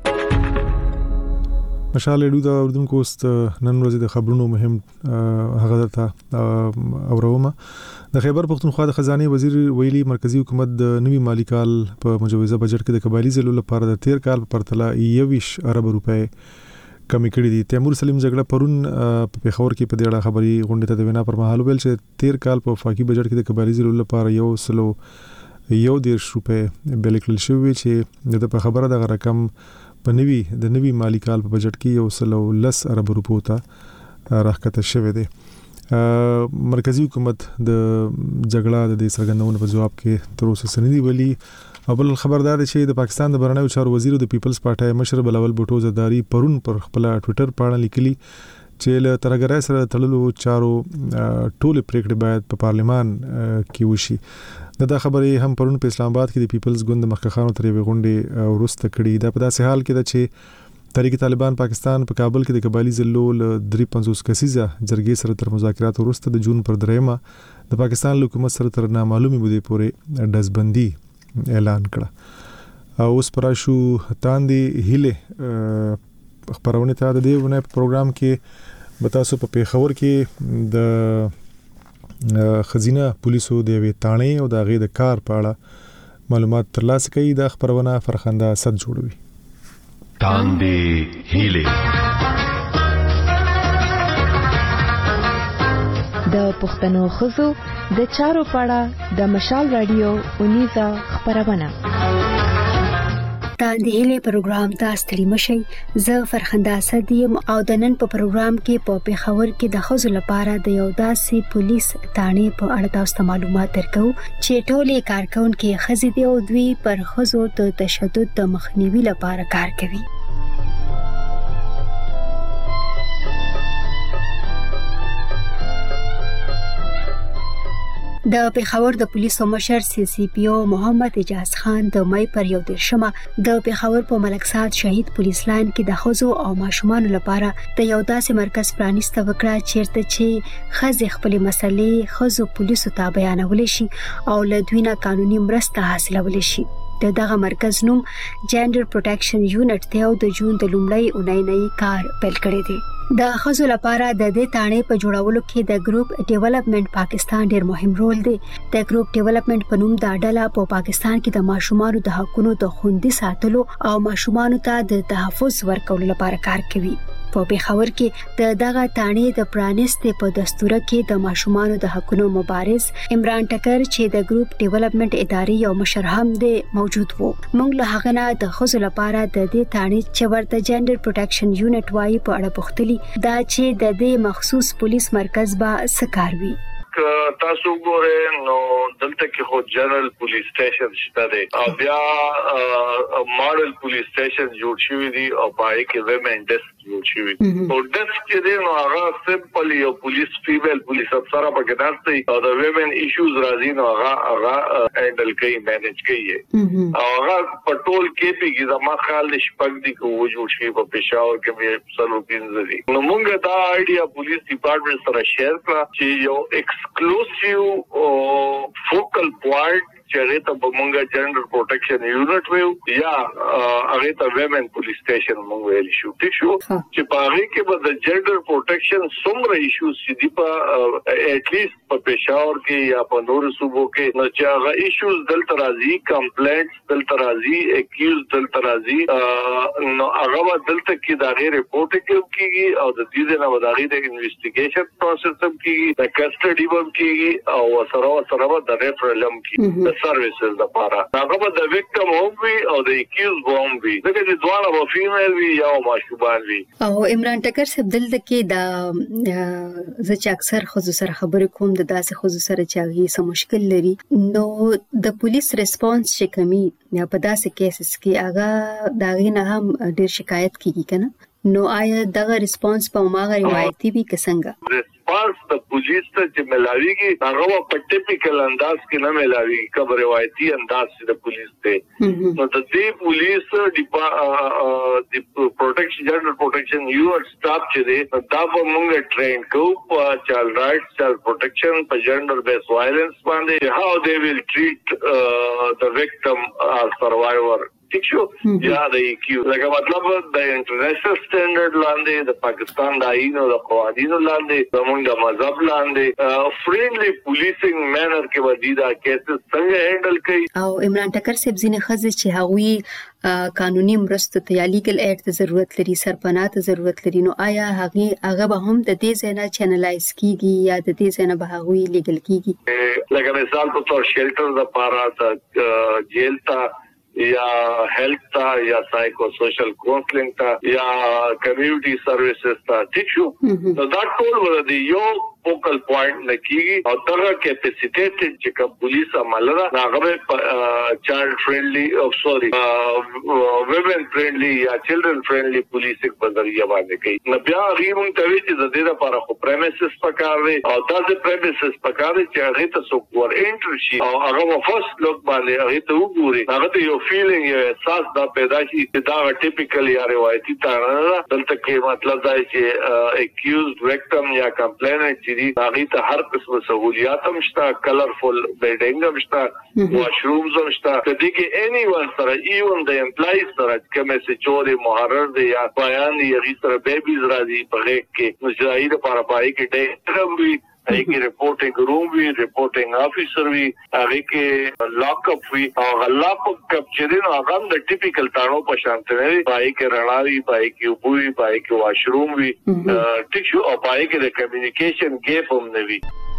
مشال اډو دا اردن کوست نن ورځ د خبرونو مهم هغه درته اورومه. د خیبر پښتونخوا د خزانه وزیر ویلي مرکزی حکومت د نوي مالی کال په مجوزه بجټ کې د قبایلی ضلعو لپاره د تیر کال په پرتله یوویش ارب روپۍ کمی کړی دي. تیمور سلیم جګړه پرون په پیښور کې په دې اړه خبري غونډه ته د وینا پر مهال ویل چې تیر کال په وفاقي بجټ کې د قبایلی ضلعو لپاره یو سلو یو دیرش روپۍ بل کړل شوی چې د په خبره د رقم په نوي د نوي مالی کال په بجټ کې یو سلو لس ارب روپو ته راکته شوی دی. مرکزی حکومت د جګړه د سرګندونو په جواب کې تر اوسه سندي ویلي. اول خبردار دی چې د پاکستان د بهرنیو چارو وزیر د پیپلز پارټي مشر بلاول بوټو زرداری پرون پر خپل ټوئیټر باندې لیکلي چې له ترګرای سره تړلو چارو ټول پریکړې باید په پارلمان کې وشي. دا خبرې هم پرون په اسلام آباد کې د پیپلز ګوند مخکخانو ترې وغونډې ورسته کړي. دا په داسې حال کې ده چې تحریک طالبان پاکستان په کابل کې د قبایلی ضلعو ل درې پنځوس کسیزه جرګې سره تر مذاکرات ورسته د جون پر دریمه د پاکستان حکومت سره تر نامعلومي مودې پورې دزبندي اعلان کړه. اوس پراشو تاندې هله خبرونه ته د دې ونه پروګرام کې بتاسو په پیښور کې د خزینه پولیسو د وی تانې او د غې د کار په اړه معلومات ترلاسه کوي. د خبرونه فرخنده صد جوړوي. تاندې هیله د پښتنو خزو د چارو په اړه د مشال رادیو اونیزه خبرونه د هلي پروګرام ته ستړي مشي. زه فرخنده صدیم او د نن په پروګرام کې په پیښور کې د خزو لپاره د یو داسې پولیس تانې په اړه تاسو معلومات درکو چې ټولې کارکونکو خزې دی او دوی پر خزو ته تشدد د مخنیوي لپاره کار کوي. د پیښور د پولیسو مشر سی سی پی او محمد اجاز خان د مې پر یو دیرشمه د پیښور په ملکزاد شهید پولیس لاین کې د خزو او ماشومان لپاره د یو داسې مرکز پرانیسته وکړه چیرته چې خزې خپل مسلې خزو پولیسو ته بیانول شي او له دوی نه قانوني مرسته حاصلول شي. د دغه مرکز نوم جندر پروټیکشن یونټ دی او د جون د لومړۍ اونۍ نه کار پیل کړی دی. د خزو لپاره د دې تانې په جوړولو کې د ګروپ ډیولپمنٹ پاکستان ډیر مهم رول دی. د ګروپ ډیولپمنٹ په نوم دا ډله په پاکستان کې د ماشومانو د حقوقو د خوندي ساتلو او ماشومانو ته د تحفظ ورکولو لپاره کار کوي. په پیښور کې د دغه تانې د پرانیستې په دستور کې د ماشومانو د حقوقو مبارز عمران ټکر چې د ګروپ ډیولپمنٹ ادارې یو مشر هم دی موجود وو. موږ له هغه نه د خزو لپاره د دې تانې چې ورته جندر پروټیکشن یونټ وايي په اړه پوښتلي دا چې د دې مخصوص پولیس مرکز به سکاروي. تاسو ګورئ نو دلته کې خو جنرال پولیس سټیشن شته دی او بیا ماډل پولیس سټیشن جوړ شوی دی او پای کې ویمن ډیسک جوړ شوی دی. او ډیسک کې دی نو هغه سمپل یو پولیس فیمیل پولیس افسر په کې ناشته او د ویمن ایشوز راځي نو هغه هغه هینډل کوي مینیج کوي او هغه پټول کې پیږي زما خیال شپږ دی کو جوړ شوی په پېښور کې به سلو پینځه دی. نو موږ دا آیډیا پولیس ډپارټمنټ سره شیر کړ چې یو ایکسکلوسیو فوکل پوینټ چې هغه ته موږ جنرال پروټیکشن یونټ ویو یا هغه ته ویمن پولیس سټیشن موږ ویل شو. ټیک شو چې په هغه کې به د جنرال پروټیکشن څومره ایشوز چې دی په اټ لیست په پېښور کې یا په نورو صوبو کې نو چې هغه ایشوز دلته راځي کمپلینټس دلته راځي اکیوز دلته راځي نو هغه دلته کې دا غیر ریپورټ کیږي او د دې نه وداغي د انویسټیګیشن پروسس هم کیږي د کسټډي هم کیږي او سره سره د ریفرلم کیږي سرویسز لپاره هغه د وکټم هم وي او د اکیوز هم وي دغه د دوه او فیمیل وي یا ماشومان وي. او عمران ټکر صاحب دلته کې دا زه چې اکثر خصوص سره خبرې کوم د داسې خصوص سره چې هغه سم مشکل لري نو د پولیس ریسپانس چې کمی یا په داسې کیسز کې هغه داغې نه هم ډیر شکایت کیږي کنه نو آیا دغه ریسپانس په ماغه روایتي وي څنګه؟ پارس د پولیس ته چې ملاویږي هغه په ټیپیکل انداز کې نه ملاویږي کوم روایتي انداز د پولیس ته نو د دې پولیس د پروټیکشن جنرال پروټیکشن یونټ سټاف چې دی دا به موږ ټرین کوو په چایلډ رائټس چایلډ پروټیکشن په جنډر بیس وایلنس باندې هاو دے ویل ټریټ د وکټم اور سروایور. ٹھیک شو یا د کیو لکه مطلب د انټرنیشنل سټانډرډ لاندې د پاکستان د آئین او د قوانینو لاندې زموږ د مذهب لاندې فرینډلی پولیسینګ مینر کې ودی دا کیسز څنګه هینډل کوي. او عمران ټکر صاحب ځینې خزې چې هغوی قانوني مرستو ته یا لیګل ایډ ته ضرورت لري سرپناه ته ضرورت لري نو آیا هغه هغه به هم د دې ځای نه چینلایز کیږي یا د دې ځای نه به هغوی لیګل کیږي؟ لکه مثال په تور شیلټر د پاره د جیل ته یا هیلث تا یا سایکو سوشل کونسلینګ تا یا کمیونټي سرویسز تا. ٹھیک شو نو دا ټول ولدي یو فوکل پوینټ لکېږي او دغه کیپاسټی چې کوم پولیس عمل را هغه چایلډ فرندلی او سوري ویمن فرندلی یا چلډرن فرندلی پولیسینګ په ذریعہ باندې کوي. نو بیا غوښتل کوي چې د دې لپاره خو پریمیسز پکار دي او تاسو پریمیسز پکار دي چې هغه ته څوک ور انټر شي او هغه فرست لوک باندې هغه ته وګوري هغه ته یو فیلینګ یو احساس دا پیدا شي چې دا ټیپیکل یا روایتي تارانه دلته کې مطلب دا چې اکیوزډ وکټم یا کمپلیننټ دي هغه ته هر قسم سہولیات هم شته کلرفل بیلډینګ هم شته واشرومز هم شته کدی کې اني ون سره ایون د امپلایز سره کومه چې چوري محرر دي یا بیان یې سره بیبیز راځي په هغه کې مجاهد لپاره پای کې ډېر وی هغه کې ریپورټینګ روم وی ریپورټینګ افیسر وی هغه کې لاک اپ وی او غلا په کپچرین هغه د ټیپیکل تانو په شانت نه پای کې رڼاوي پای کې وبوي پای کې واشروم وی ټیک شو او پای کې د کمیونیکیشن ګیپ هم نه وی.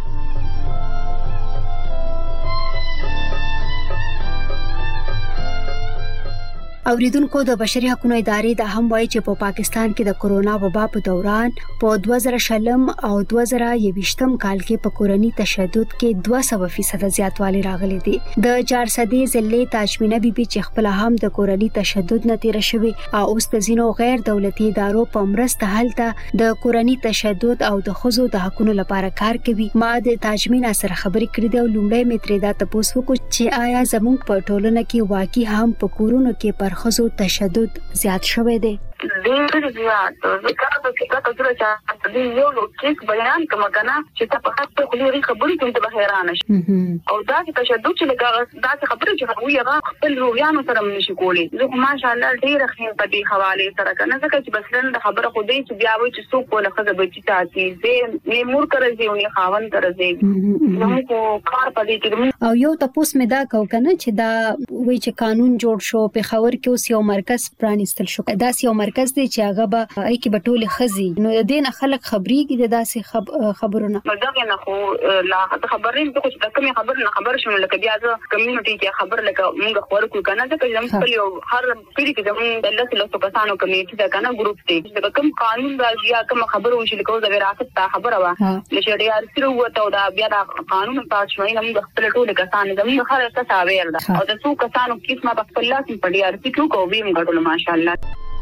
اوریدونکو د بشري حقوقو ادارې د هم وایي چې په پاکستان کې د کورونا وبا په دوران په دوه زره شلم او دوه زره یوویشتم کال کې په کورني تشدد کې دوه سوه فیصد زیاتوالی راغلی دی. د چار سدې ضلع تاجمینه بیبي چې خپل هم د کورني تشدد نه تیر شوی او اوس د زینو غیر دولتي ادارو په مرسته هلته د کورني تشدد او د ښځو د حقوقو لپاره کار کوي. ما د تاجمینه سره خبرې کړې ده او لومړی مې ترې دا تاسو وکړو چې آیا زموږ په ټولنه کې واقعي هم په کورونو کې پر ښځو تشدد زیات شوی دی؟ ډېر زیات ځکه چې دا څه چې د یو لوکیک بیان کوم کنه چې تاسو په خاطر خوري خبرې کوم ته حیران شي او دا چې تشدد چې لګا دا خبرې چې هغه یې خپل رویانو سره نشي کولی زه ماشاءالله ډېر خیر په دې حواله سره کنه ځکه چې بس نن خبره خو دې چې بیا وایي چې څوک ولا خزه بچی تاسي زه نه مور کرځي او نه خاون کرځي نو کو کار پدې کې او یو تاسو مې دا کو کنه چې دا وایي چې قانون جوړ شو په خبر کې اوس یو مرکز پرانیستل شو دا یو مرکز دی چې هغه به ای کې بټول خزي نو دې نه خلک خبريږي د داسې خبرونه دا نه خو لا خبرین ته چې کومه خبر نه خبر شوم لکه بیا د کمیونټي کې خبر لکه موږ خبر کو کنه دا چې موږ خپل یو هر پیری کې زموږ د لاسه لاسه کسانو کمیټي دا کنه ګروپ دی چې کوم قانون راځي یا کوم خبر وشي لکه د وراثت ته خبره وا چې ډیر سره وته دا بیا د قانون په شوي موږ خپل ټول کسان زموږ هر څه ساویر ده او د څو کسانو کیسه په خپل لاس په ډیر سټو کو ویم غټول ماشاءالله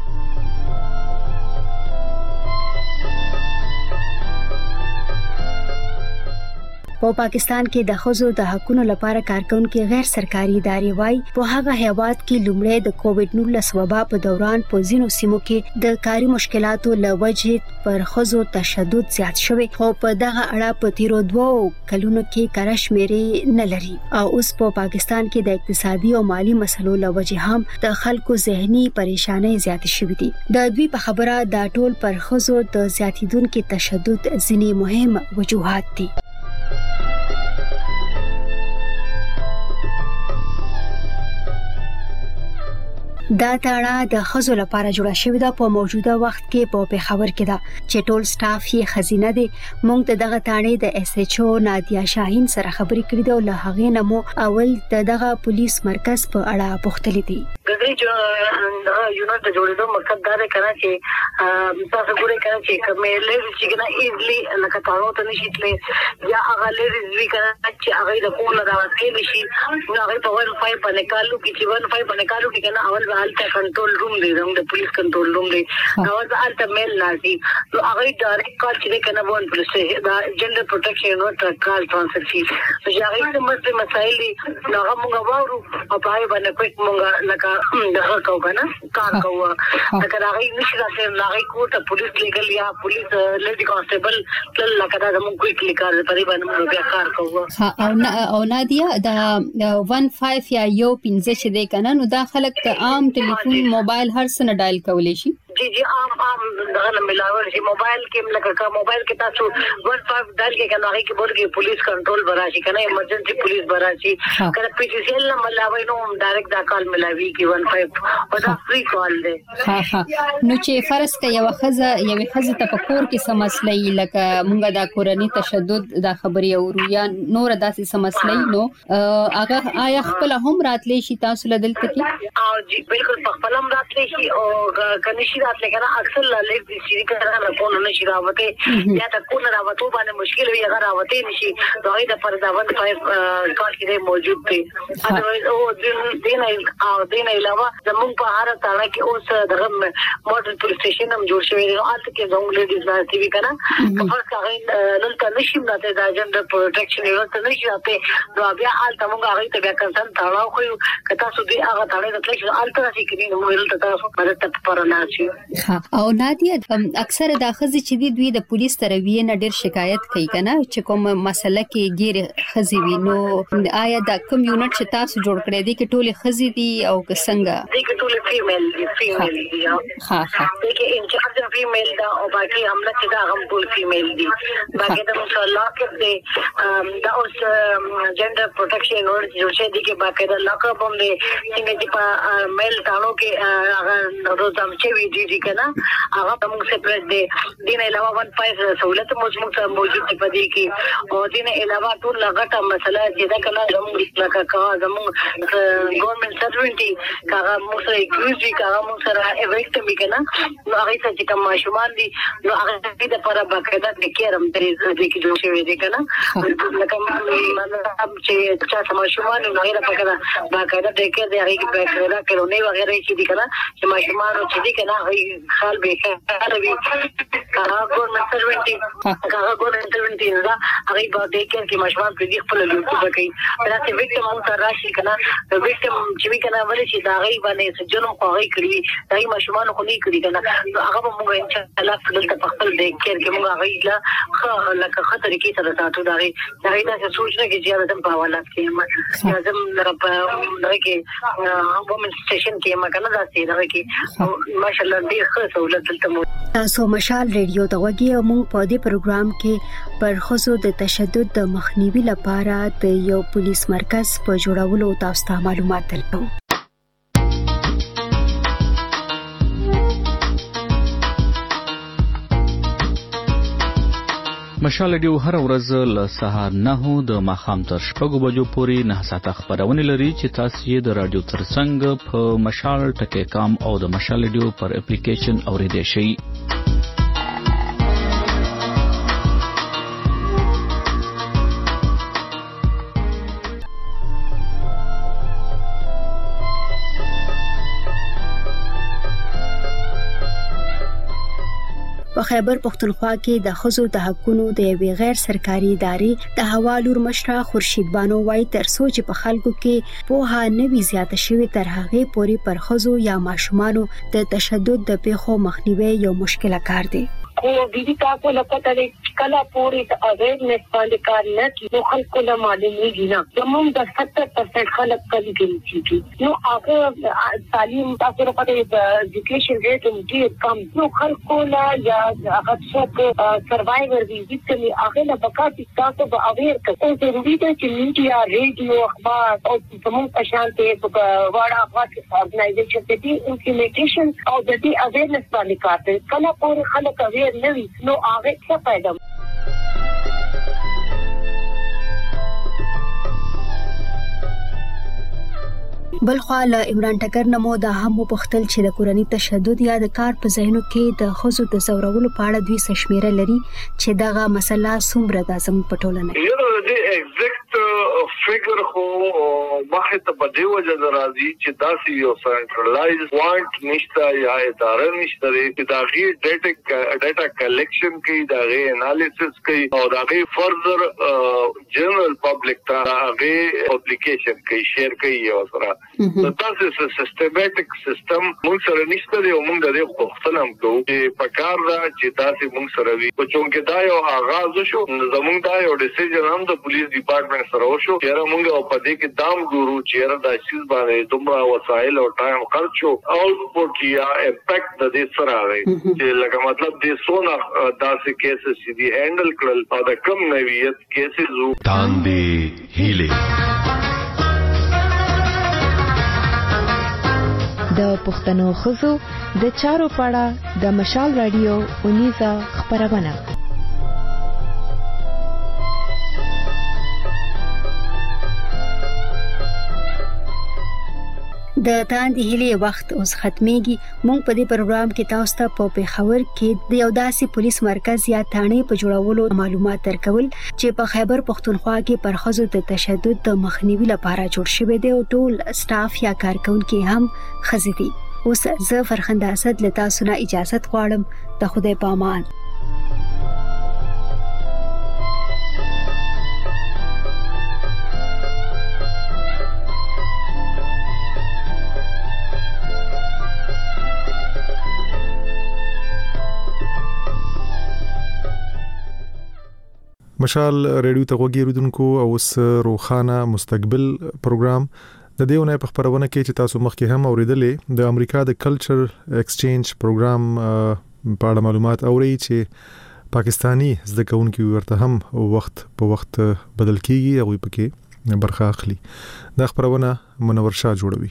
په پاکستان کې د خزو د حقوقو لپاره کارکونکو غیر سرکاري ادارې وايي په هغه هیواد کې لومړی د کووډ نولس وبا په دوران په ځینو سیمو کې د کاري مشکلاتو لوجه پر خزو تشدد زیات شوی خو په دغه اړه په تیرو دوو کلونو کې کارشمیري نه لري او اوس په پاکستان کې د اقتصادي او مالی مسلو لوجه هم د خلکو ذهني پریشانۍ زیات شوې دي د دوی په خبره د ټول پر خزو د زیاتیدونکو تشدد ځینې مهم وجوهات دي دا تاړه د خزو لپاره جوړه شوې ده په موجوده وخت کې په پیښور کې ده چې ټول سټاف یې خزینه دي مونږ دغه تاړې د اس ایچ او نادیا شاهین سره خبرې کړې ده او له هغه نمو اول دغه پولیس مرکز په اړه پوښتلې دي ګذري چې یونټ د جوړېدو مقصد دا دی کنه چې تاسو ګورئ کنه چې کومې لري چې کنه ایزلی لکه تاسو ته نشي تللی یا هغه لري چې کنه چې هغه د کوم نه راوځي نشي هغه په ون فایو باندې کالو کې چې ون فایو باندې کالو کې کنه اول حالت کنټرول روم دی زموږ د پولیس کنټرول روم دی نو دا حالت میل ناشي نو هغه ډایرکټ کال چې کنه وون پولیس دا جنډر پروټیکشن نو کال ټرانسفر شي نو هغه د مسله مسایل دي نو هغه موږ وورو او پای باندې کوم موږ لکه دغه کو کنه کار کوو لکه هغه نشي راځي هغه کوټه پولیس لیګل یا پولیس لیډي کانسټیبل تل لکه دا موږ کوی کلیکار په دې باندې موږ بیا کار کوو او او نادیا دا ون فایو یا یو پنځه چې دی کنه نو دا خلک ته عام ټلیفون موبایل هر څه نه ډایل کولی شي جی جی عام عام دغه ملاور شي موبایل کې لکه موبایل کې تاسو ون فایو ډایل کې کنه هغه کې بولګي پولیس کنټرول براشي کنه ایمرجنسي پولیس براشي کنه پی سی سی ایل نه ملاوي نو ډایرکټ دا کال ملاوي کې ون فایو او دا فری کال دی ها ها نو چې فرض کې یو خزه یو خزه ته په کور کې سمسلې لکه مونږه دا کورنی تشدد دا خبري او یا نور داسې سمسلې نو هغه آیا خپل هم راتلې شي تاسو لدلته کې او جی بالکل خپل هم راتلې شي او کنيشي راتلې کنه اکثر لږ دي چې کنه راکونه نشي راوته یا تا کو نه راوته باندې مشکل وي هغه راوته نشي دوی د پرداوند فایو کال کې موجود دي او دین او دین علاوه زموږ په هر ځای کې اوس دغه موډل پولیس سټیشن هم جوړ شوی دی او البته کې زموږ لیډیز راځي وی کنه کفر هغه نن نشي راته د جنډر پروټیکشن یو ته نشي راته نو بیا البته موږ هغه ته بیا کنسل تاړو خو کتا سو دی هغه تاړې د تلشي البته چې کینې نو ویل ته تاسو مدد ته پرنا شي او نادیا اکثر د خزي چې دی دوی د پولیس ترویه نه ډیر شکایت کوي کنه چې کوم مسله کې غیر خزي وي نو آیا د کوم یونټ چې تاسو جوړ کړی دی کې ټول خزي دي او څنګه دي کې ټول فیمیل دي فیمیل دي ها ها دي کې انچارج فیمیل دا او باقي هم نه چې دا هم ټول فیمیل دي باقي د مصالحه کې دي دا اوس جنډر پروټیکشن اور جوړ شي دي کې باقي د لاکاپ هم دي څنګه چې په میل تانو کې هغه روزام چې وی دي کنه هغه موږ سپریټ دي دین علاوه ون فایو سہولت موږ موجود دي پدې کې او دین علاوه ټول لغټه مسله چې دا کنه زموږ لکه کا زموږ ګورنمنت سروینټي کاغه موږ سره کیوزي کاغه موږ سره ایویکټ می کنه نو هغه چې کوم ماشومان دي نو هغه دې د پر باقاعده د کیرم درې دې کې جوړ شوی دي کنه لکه چې چې ماشومان نو هغه په باقاعده د کې د هغه باقاعده کلونی وغیرہ چې دي کنه چې ماشومان چې دي کنه خال به خالوي کارا ګورنمنت انټرونټي هغه ګور انټرونټي دا هغه به د کې کې مشوار کوي خپل لوټ کوي دا چې وکټم مو تر راشي کنه وکټم چې وکنا ولې چې دا غي باندې سجنو خو غي کړی دا مشمان خو نه کړی کنه هغه به موږ ان شاء الله خپل خپل د کې کې موږ هغه لا خو لکه خطر کې سره تاسو دا غي دا غي دا سوچنه کې چې دا په حواله کې ما زم رب دا کې وومن سټیشن کې ما کنه دا سي دا کې ماشاءالله ډیر ښه سہولت دلته تاسو مشال ریډیو ته وګورئ او موږ په دې پروګرام کې پر خصوص د تشدد د مخنیوي لپاره د یو پولیس مرکز په جوړولو تاسو ته معلومات درکوم. مشال ډیو هر ورځ له سهار نه د ماخام تر شپږو بجو پورې نه ساعته خبرونه لري چې تاسو یې د رادیو ترڅنګ په مشال ټکی کام او د مشال ډیو پر اپلیکیشن اوریدئ شئ. په خیبر پختونخوا کې د خزو د حقونو د یوې غیر سرکاري ادارې د حوالور مشره خورشید بانو وايي تر څو چې په خلکو کې پوهه نوي زیاته شوي تر هغه پورې پر خزو یا ماشومانو د تشدد د پیښو مخنیوي یو مشکل کار دی. او بیبي تاسو لپاره د کلا پوری د اویرنس باندې کار نه کوي نو خلکو له معلومي نه زموږ د ستر پرسنټ خلک کلی کوي نو هغه تعلیم تاسو لپاره د ایجوکیشن ریټ هم ډیر کم نو خلکو لا یا هغه څوک سروایور دي چې هغه له بقاتی تاسو به اویر کوي ضروري ده چې میډیا ریډیو اخبار او زموږ په شان ته وړا افغان ارګنایزیشن ته دي امپلیمنټیشن او د دې اویرنس باندې کار کوي کله پورې خلک اویر نوی نو هغه څه پیدا بلخوا له عمران ټکر نمو د هم پختل چې د کورنۍ تشدد یا د کار په ځایونو کې د خزو د زورولو په اړه دوی سشمیره لري چې دغه مسله څومره د زموږ په ټولنه یو د ایگزیکټ فکر خو مخه ته په دی وجه راځي چې داسې یو سنټرلایز وانټ نشته یا اداره نشته چې دا غي ډیټا ډیټا کلیکشن کوي دا غي انالیسس کوي او دا غي فردر جنرال پبلک ته غي اپلیکیشن کوي شیر کوي او سره دا تاسو سیستماتیک سیستم موږ سره نشته دی او موږ د دې خوښتنه هم کوو چې په کار دا چې تاسو موږ سره وي په چونکه دا یو آغاز شو زموږ دا یو ډیسیژن هم د پولیس ډپارټمنټ سره وشو چې موږ په دې کې دام ګورو چې دا شیز باندې دومره وسایل او ټایم خرچ شو او په کیا امپیکټ د دې سره راغی چې لکه مطلب دې سونه داسې کیسز چې دی هینډل کړل او د کم نویت کیسز وو تاندې هیله د پښتنو خزو د چارو پاړه د مشال رادیو اونیزه خبرونه د تاندې هلي وخت اوس ختميږي. مونږ په دې پروګرام کې تاسو ته په پیښور کې د یو داسې پولیس مرکز یا تانې په جوړولو معلومات درکول چې په خیبر پختونخوا کې پر خزو د تشدد د مخنیوي لپاره جوړ شوی دی او ټول سټاف یا کارکونکو هم خزې دي. اوس زه فرخنده اسد له تاسو نه اجازه غواړم. د خدای په امان. مشال ریډیو ته وګورئ او اوس روخانه مستقبل پروګرام د دیونه په خبرونه کې چې تاسو مخکې هم اوریدلې د امریکا د کلچر ایکسچینج پروګرام په اړه معلومات اوري چې پاکستانی زده کوونکي ورته هم وخت په وخت بدل کیږي او پکې برخه اخلي. دا خبرونه منور شاه جوړوي.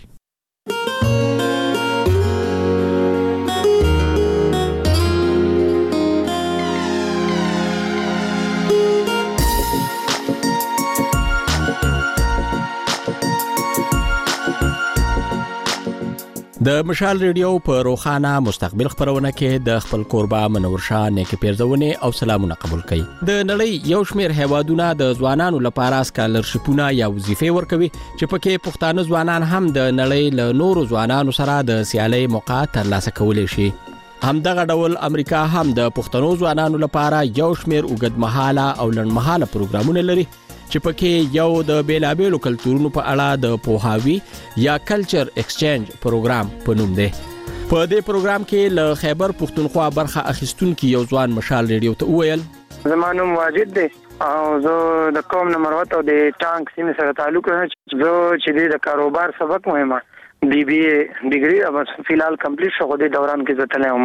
د مشال ریډیو په روخانه مستقبل خبرونه کې د خپل قربا منور شاه نیک پیرزونه او سلامونه قبول کړي. د نړۍ یو شمېر هیوادونه د ځوانانو لپاره سکالرشپونه یا وظیفې ورکوي چې پکې پښتانه ځوانان هم د نړۍ له نورو ځوانانو سره د سیالي موقع ترلاسه کولی شي. همدغه ډول امریکا هم د پښتنو ځوانانو لپاره یو شمېر اوږدمهاله او لنډمهاله پروګرامونه لري چې پکې یو د بیلابېلو کلتورونو په اړه د پوهاوي یا کلچر ایکسچینج پروګرام په نوم دی. په دې پروګرام کې له خیبر پښتونخوا برخه اخیستونکي یو ځوان مشال ریډیو ته وویل زما نوم واجد دی او زه د قوم نمبر وت او د ټانک سیمې سره تعلق لرم. زه چې د کاروبار سبق مهمه بی بی اے ډیګري او فلحال کمپلیټ شو د دوران کې زه تلم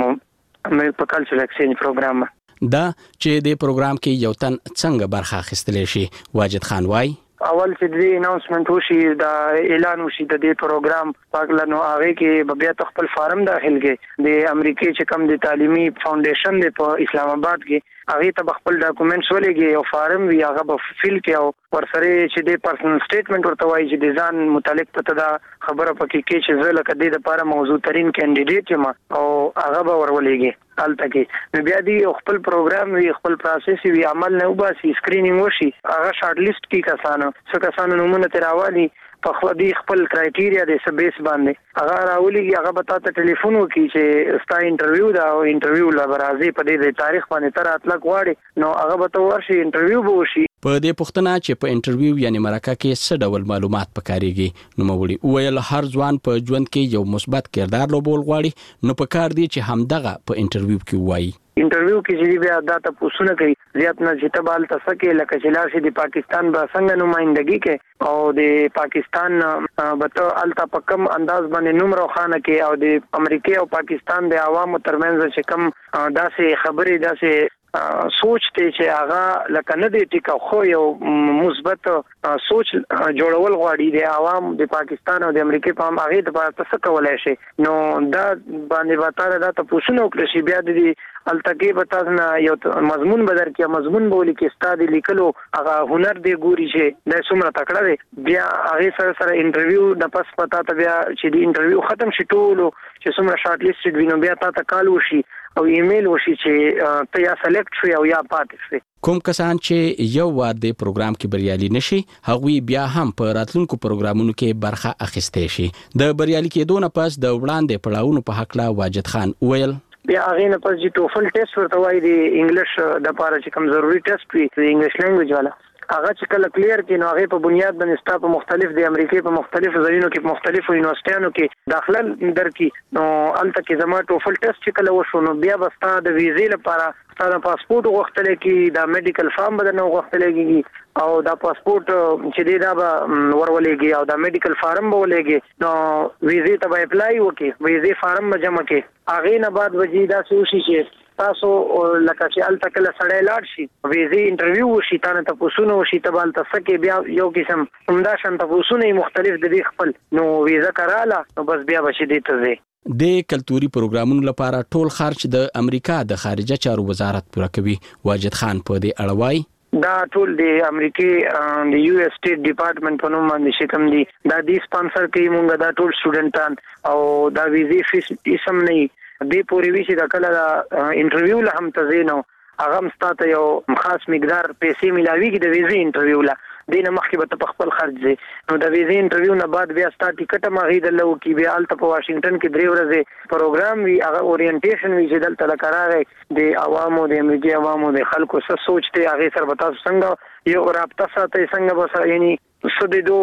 مې په کلچر ایکسچینج پروګرام دا چې د پروګرام کې یو تن څنګه برخه اخیستلی شي. واجد خان وای اول چې د اناونسمنت وشي د اعلان وشي د دې پروګرام پاکلنو هغه کې بیا خپل فارم داخل کې د امریکای چې کم د تعلیمي فاونډیشن دی په اسلام آباد کې هغه ته خپل ډاکومېنټس ولېږي او فارم وی هغه به فیل کې او ورسره چې د پرسنل سټیټمنټ ورته وایي چې د ځان متعلق پته دا خبره پکې کې چې زه لکه د لپاره موضوع ترين کینډیډیټ یم او هغه به ورولېږي الته کې بیا دی خپل پروګرام وی خپل پروسس وی عمل نه وباسي سکرینینګ وشي هغه شارټ لیست کې کسانو څه کسانو نمونه تراوالي په خو دې خپل کرایټیریا د سبیس باندې هغه راولېږي هغه به تاسو ټلیفون وکړي چې ستا انټرویو دا او انټرویو لا برازي په دې تاریخ باندې تر اطلاق واړي نو هغه به تو ورشي انټرویو به وشي. په دې پوښتنه چې په انټرویو یعنی مرکه کې څه ډول معلومات پکاريږي نو موري ویل هر ځوان په ژوند کې یو مثبت کردار لوبول غواړي نو په کار دی چې همدغه په انټرویو کې وایي. انټرویو کې چې بیا دا تاسو نه کوي زیات نه چې تبال تاسو کې لکه چې لاسي د پاکستان به څنګه نمائندګي کې او د پاکستان به ته التا په کم انداز باندې نوم روخانه کې او د امریکای او پاکستان د عوامو ترمنځ چې کم داسې خبرې داسې سوچ ته چې هغه لکه نه دی ټیکا خو یو مثبت سوچ جوړول غواړي د عوام د پاکستان او د امریکای په هغه د تاسو کولای شي نو دا باندې واتاره دا تاسو نو کړی شي بیا د التقی به تاسو نه یو مضمون بدر کې مضمون بولی کې ستاد لیکلو هغه هنر دی ګوري چې د څومره تکړه دی بیا هغه سره سره انټرویو د پس پتا ته بیا چې د انټرویو ختم شي ټولو چې څومره شارټ لیست وینو بیا تاسو کال وشي او ایمیل وشي چې ته یا سلیکټ شې او یا پاتې شې. کوم کسان چې یو وار د پروګرام کې بریالي نشي هغوی بیا هم په راتلونکو پروګرامونو کې برخه اخیستې شي. د بریالي کېدو نه پس د وړاندې پړاوونو په حق لا واجد خان ویل بیا هغه نه پس چې ټوفل ټیسټ ورته وایي د انګلیش د لپاره چې کوم ضروری ټیسټ وي د انګلیش لانګویج والا هغه چې کله کلیر کین نو هغه په بنیاد باندې ستا په مختلف د امریکای په مختلفو ځایونو کې په مختلفو یونیورسيټانو کې داخله درکې نو الته کې زما ټوفل ټیسټ چې کله وشو نو بیا بستا د ویزې لپاره ستا د پاسپورت غوښتل کې دا میډیکل فارم بدنه غوښتل کېږي او دا پاسپورت چې دی دا به ورولېږي او دا میډیکل فارم به ولېږي نو ویزې ته به اپلای وکړي ویزې فارم به جمع کړي هغه نه بعد وجې دا سوشي چې تاسو لکه چې ال تکله سړی لاړ شي ویزې انټرویو وشي تانه تاسو نو شي تبال تاسو کې بیا یو قسم همدا شان تاسو نه مختلف د دې خپل نو ویزه کراله نو بس بیا بشي دي ته د کلتوري پروګرامونو لپاره ټول خرچ د امریکا د خارجه چارو وزارت پوره کوي. واجد خان په دې اړه وایي دا ټول د امریکای د یو اس سټیټ ډپارټمنټ په نوم باندې شکم دي دا دی سپانسر کوي مونږ دا ټول سټوډنټان او دا ویزې فیس اسم نه دی پوری وی چې دا کله دا انټرویو له هم تزینو هغه مستاته یو خاص مقدار پیسې ملاويږي د ویزې انټرویو لا دینه مخکې به په خپل خرج دي نو د ویزې انټرویو نه بعد بیا ستا ټیکټ مغې د لو کې بیا الته په واشنگټن کې درې ورځې پروګرام وی هغه اورینټیشن وی چې دلته لکراغه د عوامو د امریکای عوامو د خلکو څه سوچته هغه سره به تاسو څنګه یو رابطه ساتي څنګه به یعنی سدیدو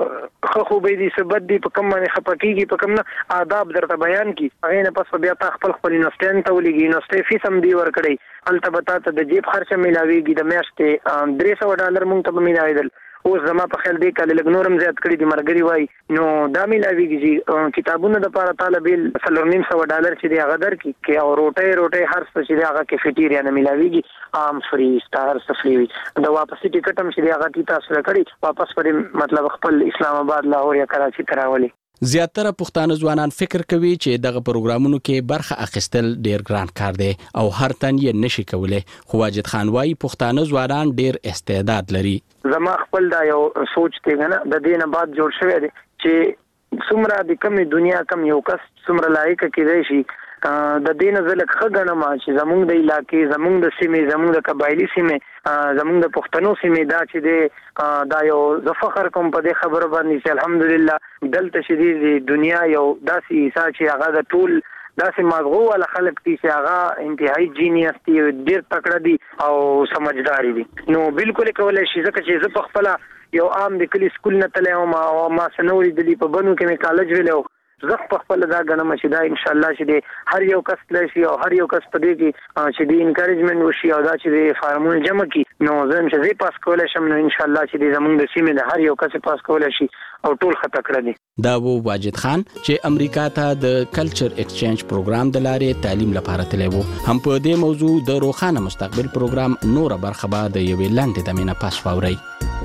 خو به دي سبد دي په کوم باندې خپکیږي په کوم نه آداب درته بیان کی هغه نه پس بیا تا خپل خپل انوستین ته ولګي نوسته فیس هم دی ور کړی البته ته د جیب خرچه ملاويږي د میاشتې درې سوه ډالر مونږ ته ملاویدل اوس زما په خیال دی کله لګ نورم زیات کړی د مرګري وای نو دا ملاويږي کتابونه د لپاره طالب څلور نیم سوه ډالر چې دی هغه در کی کې او روټي روټي هر څه چې دی هغه کیفیټیریا نه ملاويږي عام فری ستار سفری دا واپس ټیکټ هم چې دی هغه کی تاسو کړی واپس پرې مطلب خپل اسلام آباد لاهور یا کراچي تراولي. زیاتره پښتانه ځوانان فکر کوي چې دغه پروګرامونو کې برخه اخیستل ډیر ګران کار دی او هر تن یې نشي کولای. خو واجد خان وايي پښتانه ځوانان ډیر استعداد لري. زما خپل دا یو سوچ دی نه د دې نه بعد جوړ شوی دی چې څومره د کمی دنیا کم یو کس څومره لایق کېدای شي د دین زلک خګنه ما چې زمونږ د علاقې زمونږ د سیمې زمونږ د قبایلی سیمې زمونږ د پښتنو سیمې دا چې د دا یو زفخر کوم په دې خبره باندې چې الحمدلله دلته چې د دنیا یو داسې عیسی چې هغه د ټول داسې مغزو ول خلک دي چې هغه انتهایی جینیس دي ډیر تکړه دي او سمجھدار دي نو بالکل کولای شي ځکه چې زه په خپل یو عام د کلی سکول نه تلم او ما سنوري د په بنو کې مې کالج ویلو زه په خپل دا غنم چې دا ان شاء الله چې هر یو کس لشي او هر یو کس په دې کې چې د انکریجمنت وشي او دا چې فارمونه جمع کی نو زه هم چې پاس کولای شم نو ان شاء الله چې زمونږ د سیمې د هر یو کس پاس کولای شي او ټول خطا کړی دا وو واجد خان چې امریکا ته د کلچر ایکسچینج پروګرام د لارې تعلیم لپاره تللی وو هم په دې موضوع د روخانه مستقبل پروګرام نور برخه به د یوې لاندې د مینا پاس فوري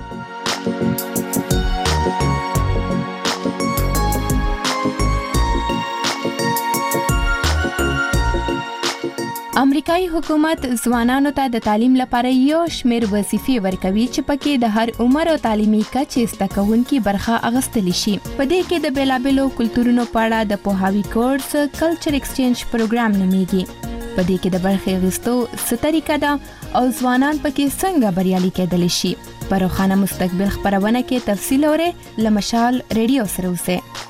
امریکایي حکومت ځوانانو ته د تعلیم لپاره یو شمېر وظیفې ورکوي چې پکې د هر عمر او تعلیمي کچې زده کوونکي برخه اخیستل شي. په دې کې د بیلابېلو کلتورونو په اړه د پوهاوي کورس کلچر ایکسچینج پروګرام نومیږي. په دې کې د برخې اخیستو څه طریقه ده او ځوانان پکې څنګه بریالي کېدلی شي. په روښانه مستقبل خبرونه کې تفصیل اورئ له مشال ریډیو سره اوسئ.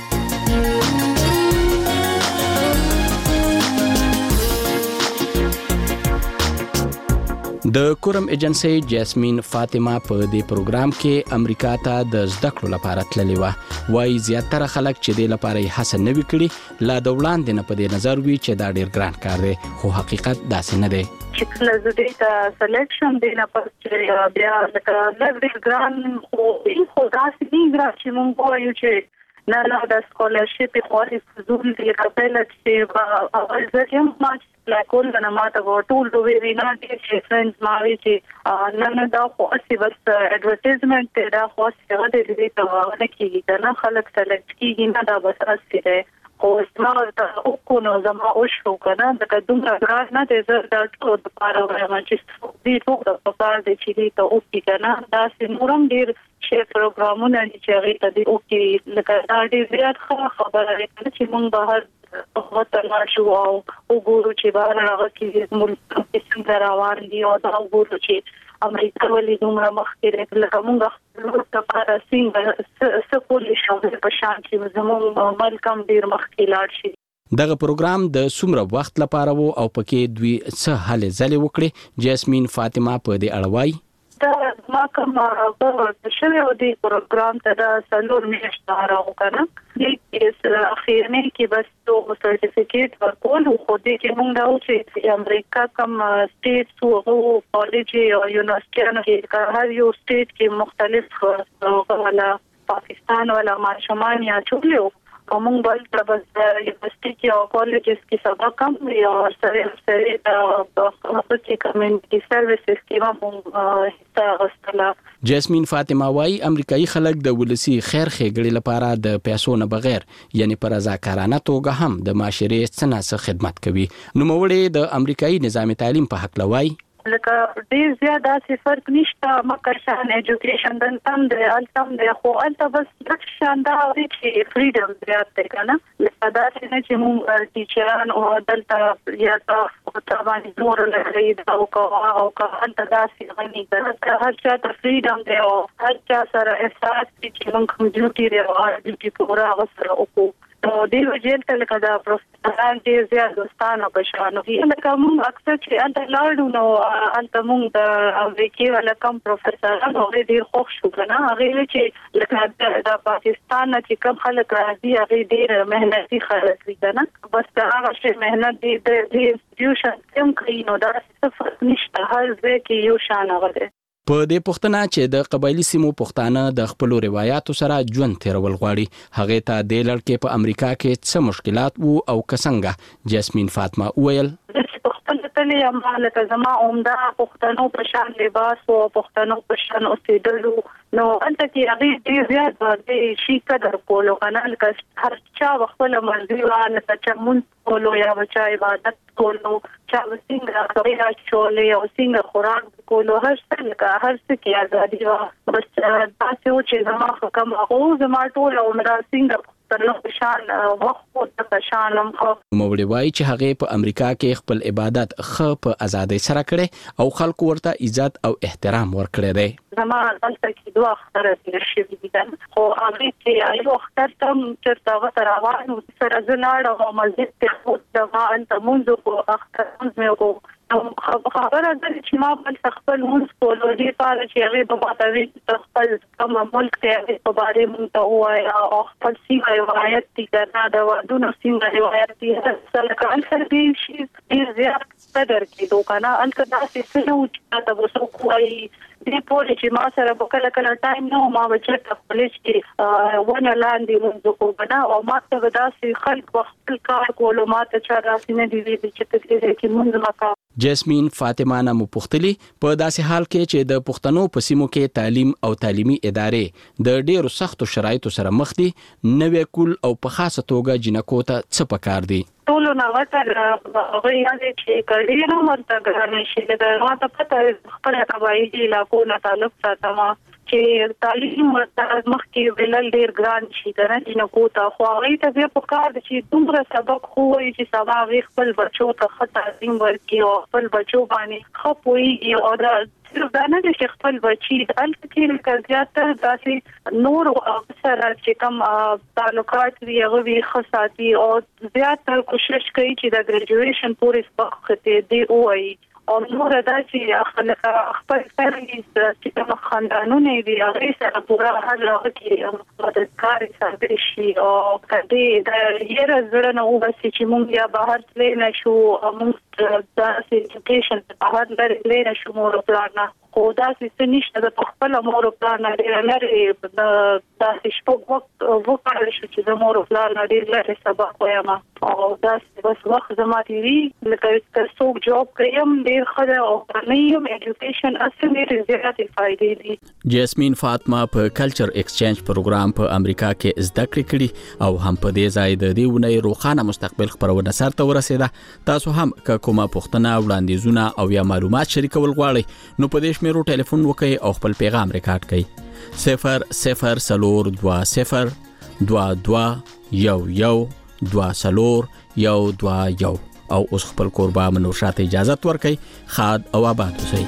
د کورم ایجنسی جاسمین فاطمه په دې پروګرام کې امریکا ته د زده کړو لپاره تللی و. وايي زیاتره خلک چې د لپاره یې هڅه نه وکړي لا د وړاندې نه په دې نظر وي چې دا ډیر ګران کار دی خو حقیقت داسې نه دی. چې کله زه دې ته سلیکشن دی نه پس بیا لکه ډیر ګران خو خو داسې نه ګران چې مونږ وایو چې نه نه د سکولرشپ خوري فزول دی قبل چې اول ځکه ما لا کول نه ماته ټول دوی وینا دي چې فرندز ما وی چې نه نه دا خو اسی بس اډورټایزمنت دا خو څه د دې ته ونه کیږي نه خلک سلیکټ کیږي نه دا بس اسی ده خو اسمه ته او کو نو زما او شو کنه دا دومره ګران نه دي زه دا ټول د پاره وایم چې دې ټول د پاره دي چې ته او کی کنه دا سينورم ډیر شي پروګرامونه چې هغه ته دي او کی لکه دا ډیر زیات خبره ده چې مونږ بهر وطن شو او وګورو چې بهر هغه کې ملک څنګه روان دي او دا وګورو چې امریکا ولې دومره مخکې ده لکه موږ خپل لپاره څنګه څه کولای شو په شان چې زموږ ملکم ډیر مخکې لاړ شي. دغه پروګرام د څومره وخت لپاره وو او پکې دوی څه هلې ځلې وکړي جاسمین فاطمه په دې اړه وایي. دا ما کوم په شوه او دی پروګرام ته دا سلور میاشتې راغو کنه دې کې اخیرنه کې بس تو سرټیفیکیټ ورکول خو دې کې موږ دا چې امریکا کوم سټیټ او کالج او یونیورسيټي کې هر یو سټیټ کې مختلف ولا پاکستان ولا ماشومان یا چولیو کومون بل تر بس یونیورسيټي کې او کالجز کې سبق هم یا سره سره د خصوصي کمیونټي سرویسز کې هم حصہ غوښتل. جاسمین فاطمه وايي امریکایي خلک د ولسی خیر ښېګړې لپاره د پیسو نه بغیر یعنی پر رضاکارانه توګه هم د معاشري څخه خدمت کوي. نو موړې د امریکایي نظام تعلیم په حق لوي لکه ډیر زیاده څه فرق نشته مکه شان ایجوکیشن د تم د التم د خو الته بس د شان دا چې فریډم زیات دی کنه لکه دا چې موږ ټیچران او دلته یا تاسو باندې زور لري دا او کو او کو الته دا چې غني دا هر چا ته فریډم دی او هر چا سره احساس چې موږ کوم ډیوټي دی او ډیوټي پورا غوښتل او نو دی وجل ته لکه دا پروفیسوران دې زیات دوستانه بشانو لکه موږ اکثر چې انت لاړو نو انت موږ د امریکای ولا کوم پروفیسوران او دې خوښ شو کنه هغه چې لکه د پاکستان چې کوم خلک راځي هغه ډېر مهنتي خلک دي کنه بس هغه چې مهنت دي د انسټیټیوشن کوم کوي نو دا څه نشته هر ځای کې یو شان غوړي. په دې پښتنه چې د قبایلی سیمو پښتانه د خپل روایتو سره ژوند تیرول غواړي هغه ته د لړکې په امریکا کې څه مشکلات وو او څنګه جاسمین فاطمه ویل پښتنه تلې یم لکه زما عمده پښتنو په شان لباس او پښتنو په شان اوسېدلو نو انت چې هغه دې زیات باندې شي قدر کولو کنه لکه هر چا خپل مرزي وانه چې مون کولو یا بچا عبادت کولو چا څنګه طریقه چولې او څنګه خوراک کولو هر څه لکه هر څه کې ازادي وا بس تاسو چې زما کوم هغه زما ټول عمر څنګه پښتنو شان وخت په شانم خو مولوی وایي چې هغه په امریکا کې خپل عبادت خ په ازادۍ سره کړي او خلکو ورته عزت او احترام ورکړي دي. زما دلته کې دوه اختر تیر شوي دي خو هغه چې یو اختر تم چې تاسو راوړو سره زلاړ او مسجد ته د انت منځ کو اختر مې کو خبره ده چې ما بل خپل موږ کولو دي پاره چې هغه په ماتوي خپل کوم ملک ته په باره مونږ ته وایي او خپل سیمه روایت دي کنه دا ودونه سیمه روایت دي سره کال سره شي ډیر زیات قدر کې دوکانه انت داسې څه نو چې تاسو کوی دې پوره چې ما سره په کله کله ټایم نو ما بچت کولج کې ونه لاندې مونږ کو بنا او ما ته داسې خلک وخت کار کولو ما ته چا داسې نه دي چې تدریس کې مونږ مکا. جسمین فاطمه نامو پختلی په داسې حال کې چې د پښتنو په سیمو کې تعلیم او تعلیمي ادارې د ډیرو سختو شرایطو سره مخ دي، نوې کول او په خاصه توګه جنکو ته څه پکار دي؟ ټولو نه وټر هغه یاد چې کړي نو مرته غواړي چې دا راته پته خپل قبایلی علاقو نه تعلق ساتما چې تعلیم ورته مخکې ولل ډیر ګران شي دا نه جنکو ته خو هغه ته به پکار دي چې دومره سبق خو وي چې سبا غي خپل بچو ته خطا تعلیم ورکړي او خپل بچو باندې خپوي او دا دا نه چې خپل بچي الته کې کړه داسې نور سره چې کوم تعلقات وی هغه وی خاصاتي او زیات کوشش کوي چې د ګریجویشن پورې وخت دی وایي او نور دا چې خلک خپل فرهنګي چې کوم خاندانونه دي هغه سره پورا هر لغه کې مددګار ثابت شي او کدی دا یره زړه نه وبس چې مونږ یا بهر تللی نشو مونږ د ایجوکیشن په هر لري نشو مور پلان خو دا څه نشته د خپل مور پلان لري لري دا شپږ وخت وکړل شو چې د مور پلان لري لري سبق وایم او دا بس وخت زما دی لکه تر څو جاب کوم ډیر خدای او پرنیم ایجوکیشن اصل ډیر زیات فائدې دي. جسمین فاطمه په کلچر ایکسچینج پروګرام په امریکا کې زده کړې کړې او هم په دې ځای د دې ونې روخانه مستقبل خبرونه سره ورسېده. تاسو هم کومه پوښتنه وړاندیزونه او یا معلومات شریکول غواړئ نو په دې شمیرو ټلیفون وکړئ او خپل پیغام ریکارډ کړئ صفر صفر سلور دوا صفر دوا دوا یو یو دوا سلور یو دوا یو او اوس خپل قربا منور شاته اجازه ورکړئ. خاد او آباد اوسئ.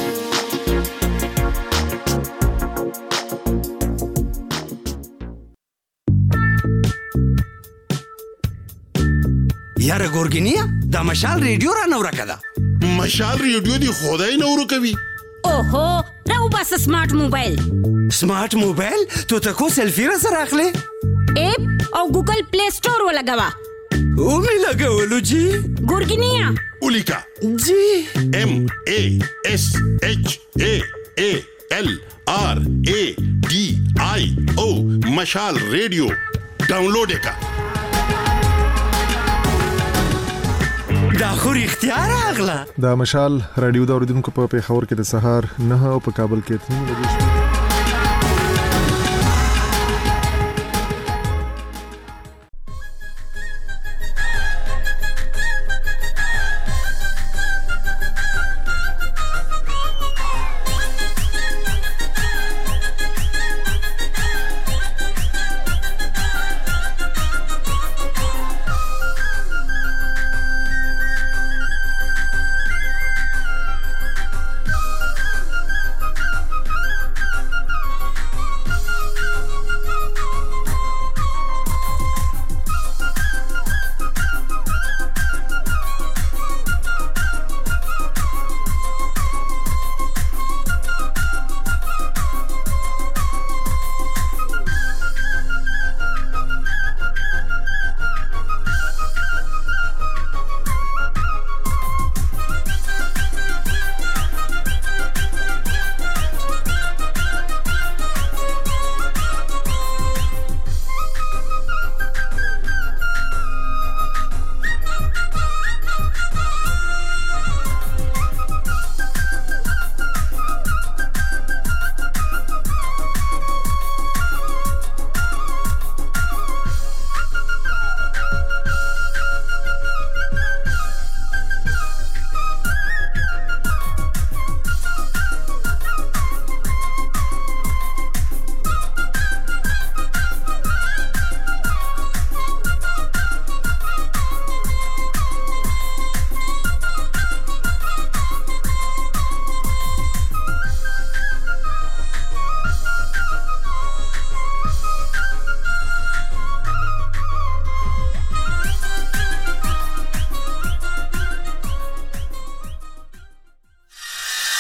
یاره ګورګینیا دا مشال ریډیو را نو راکړه. مشال ریډیو دی خدای نو ورکوي. اوهو راو بس سمارټ موبایل. سمارټ موبایل ته تاسو سلفي را سره اخلي؟ اپ او ګوګل پلی سٹور ولګوا. او می لګولو جی. ګورګینیا ولیکا جی ام ا اس اچ ا ا ال ار ا ډي آی او مشال ریډیو ډاونلوډ وکړه. دا خو اختیار اغلا دا مشال رادیو دا اوریدونکو په پیښور کې د سهار نه او په کابل کې اتنی بجې